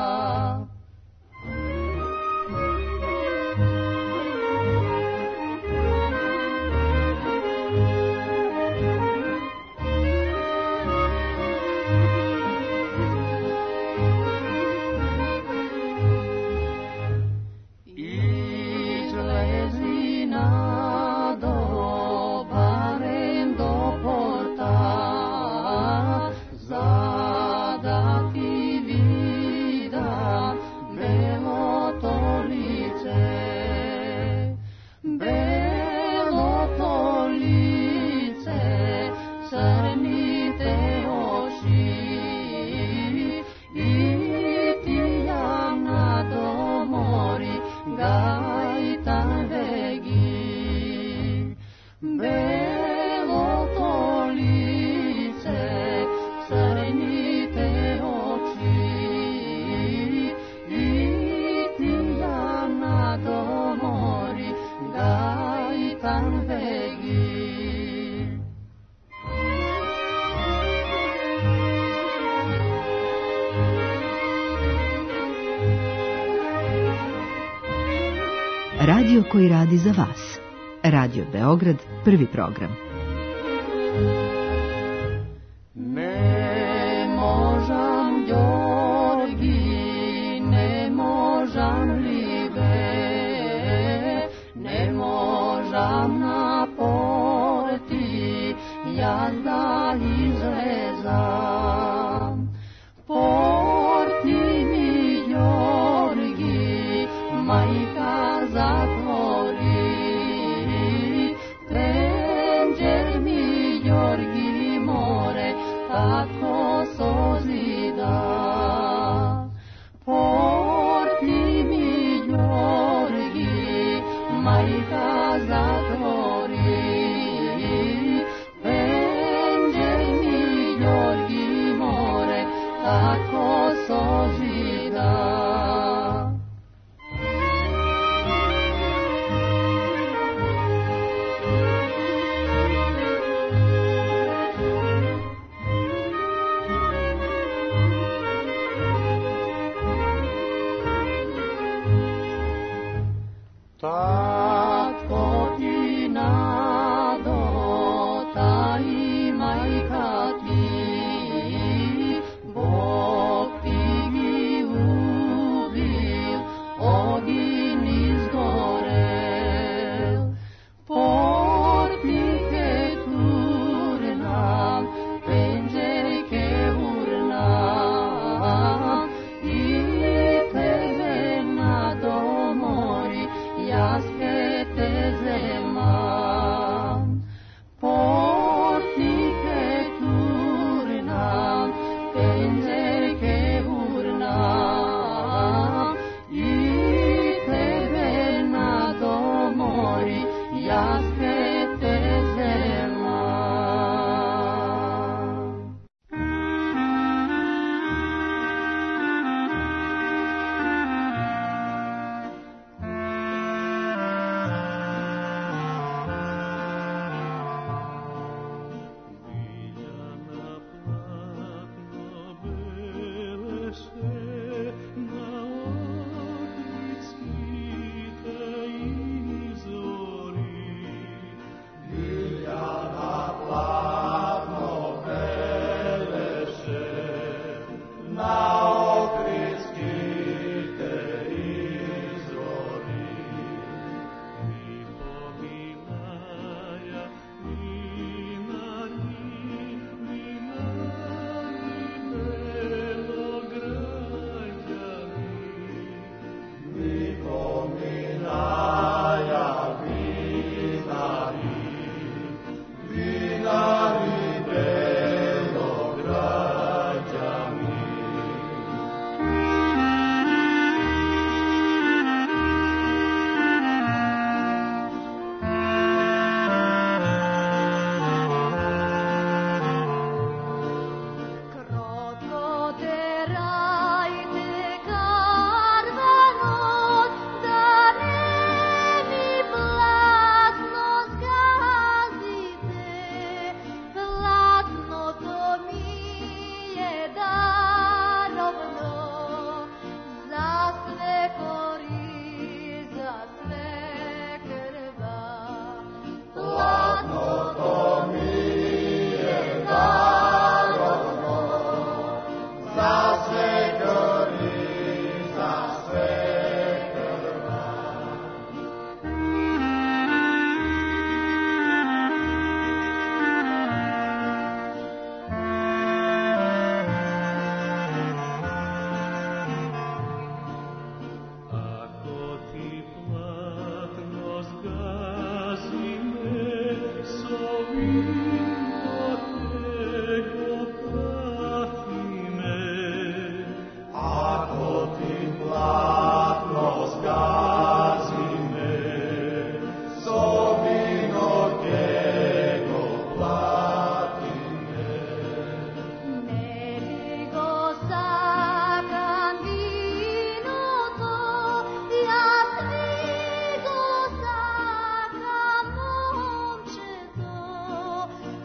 Radio koji radi za vas. Radio Beograd, prvi program. Ne možam Đorgi, ne možam Libe, ne možam na porti, ja da izlezam. Porti mi Đorgi, majka zatvori, penđer mi Đorgi more, tako sozida. Porti mi Đorgi, majka zatvori, penđer mi Đorgi more.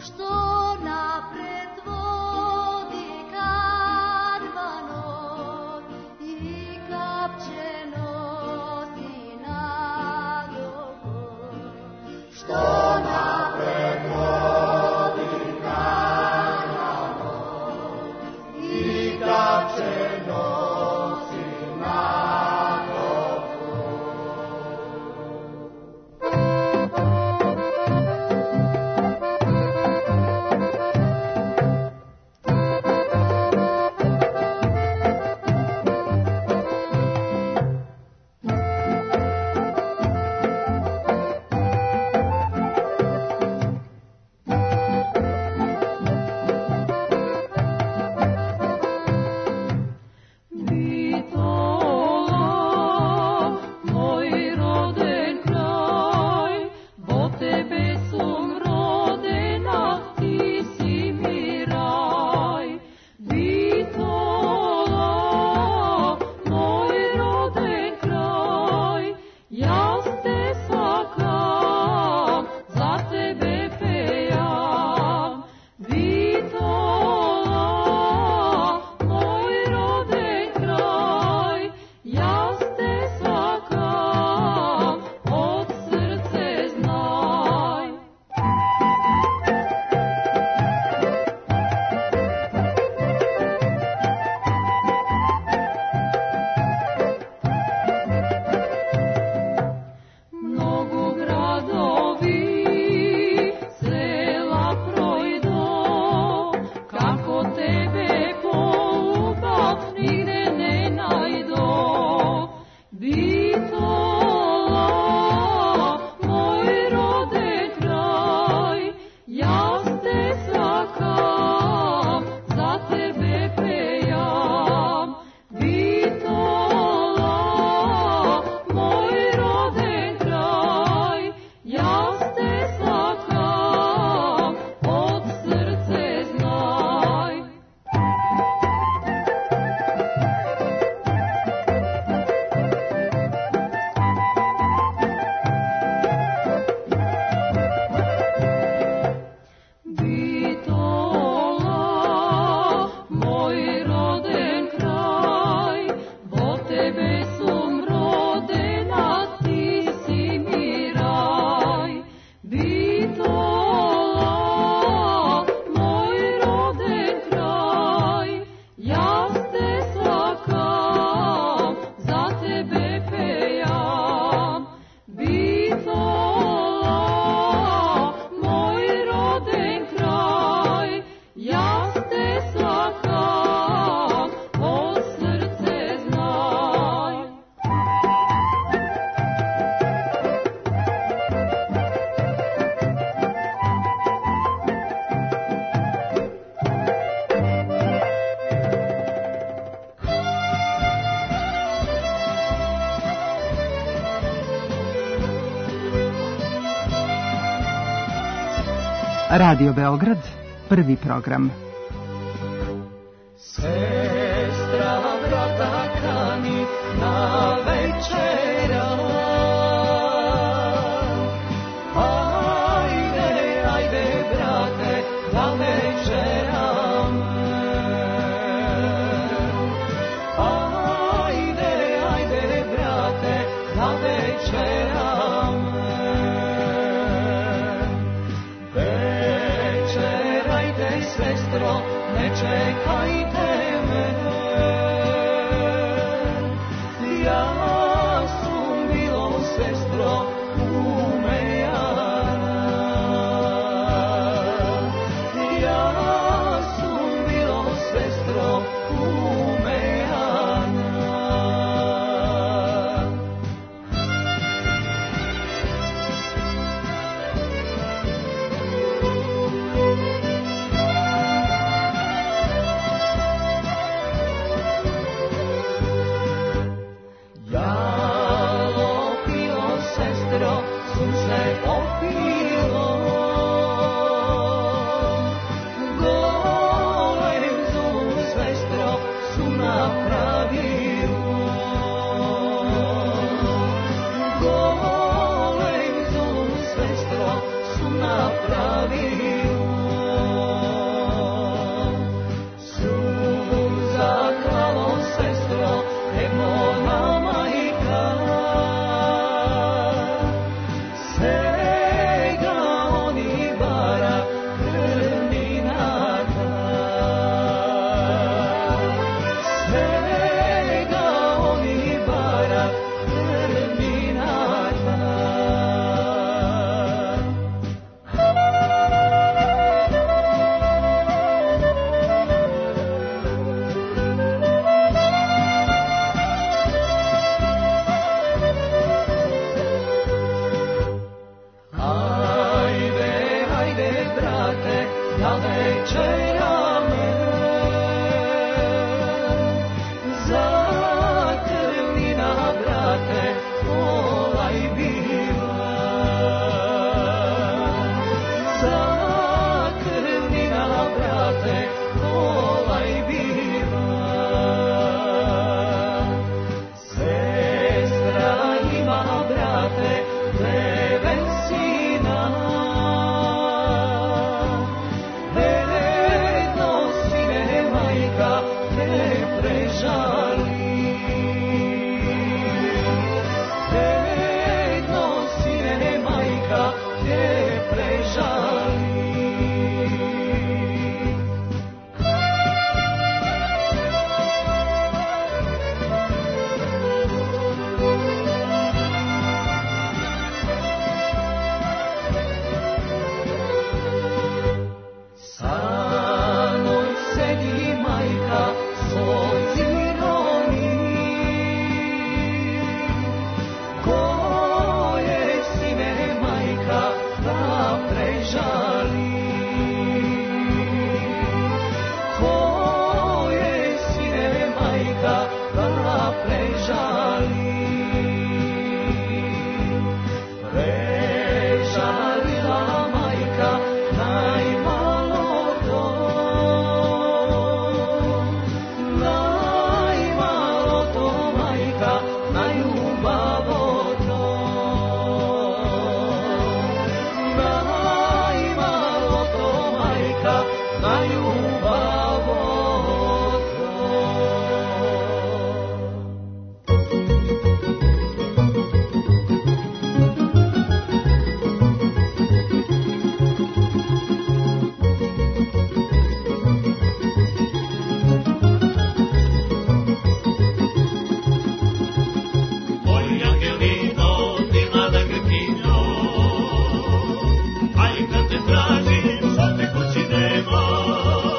Radio Beograd, prvi program. Sestra brata kani na večera. Ajde, ajde brate, da večeram. Ajde, ajde brate, da večeram. Sestro, ne čekajte me, ja sam bilo sestro umejana, ja sam bilo sestro umejana. brate, da večera me za termina, brate, bila. Za krvnina, brate, bila. Sestra ima, brate, 9 sina. Jedno sine majka ne prežali. Aj kad te tražim, sad te kući nema.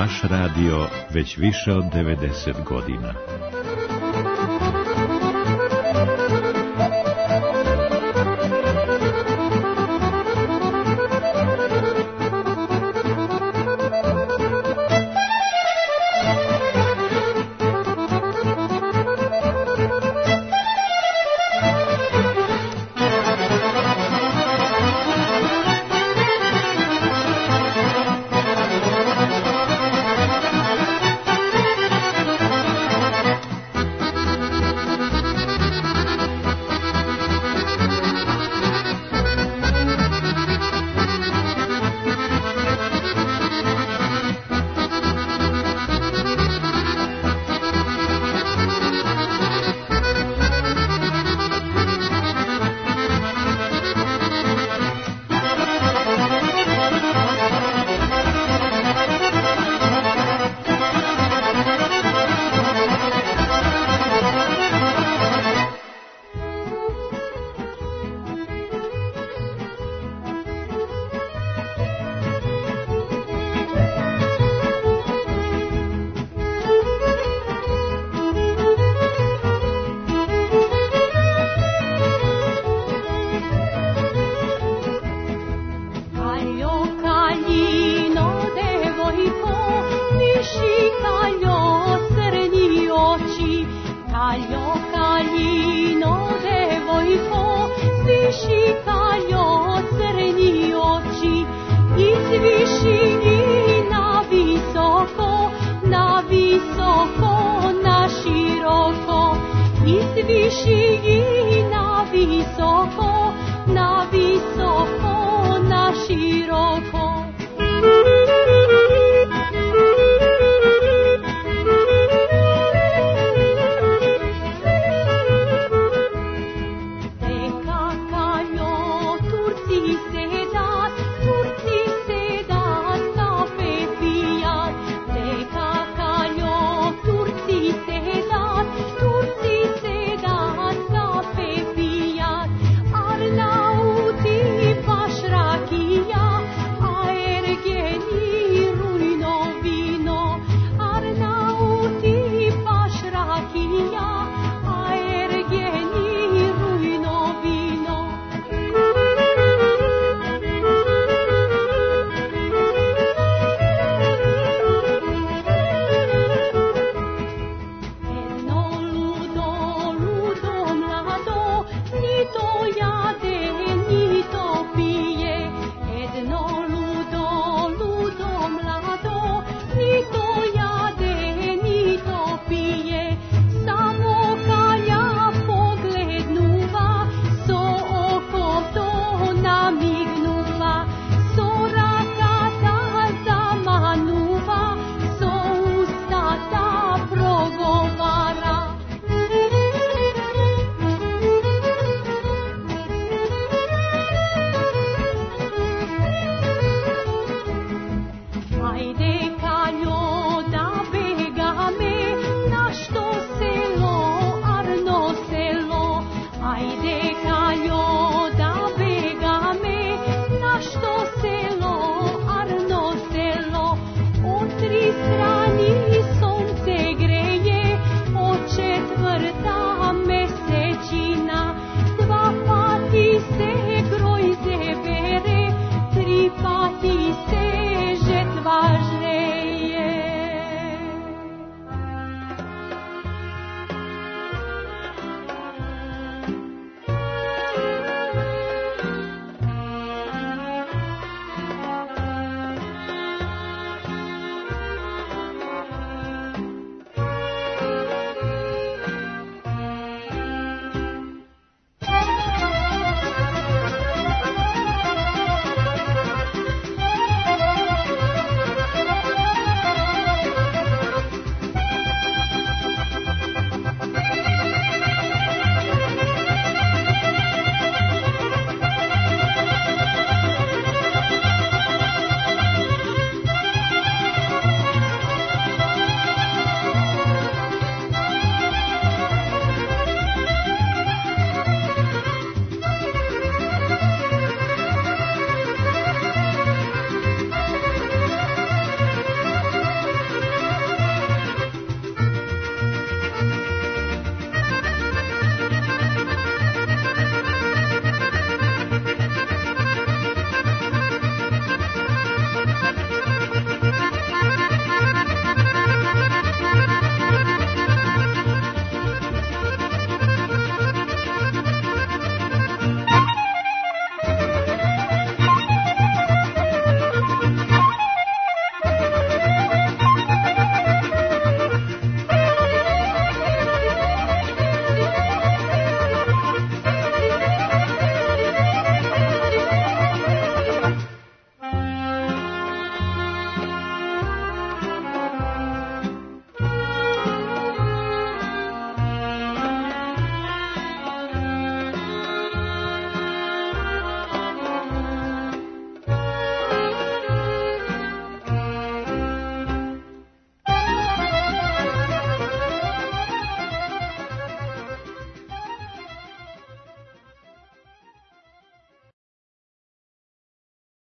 vaš radio već više od 90 godina. Visoko, na široko, izviši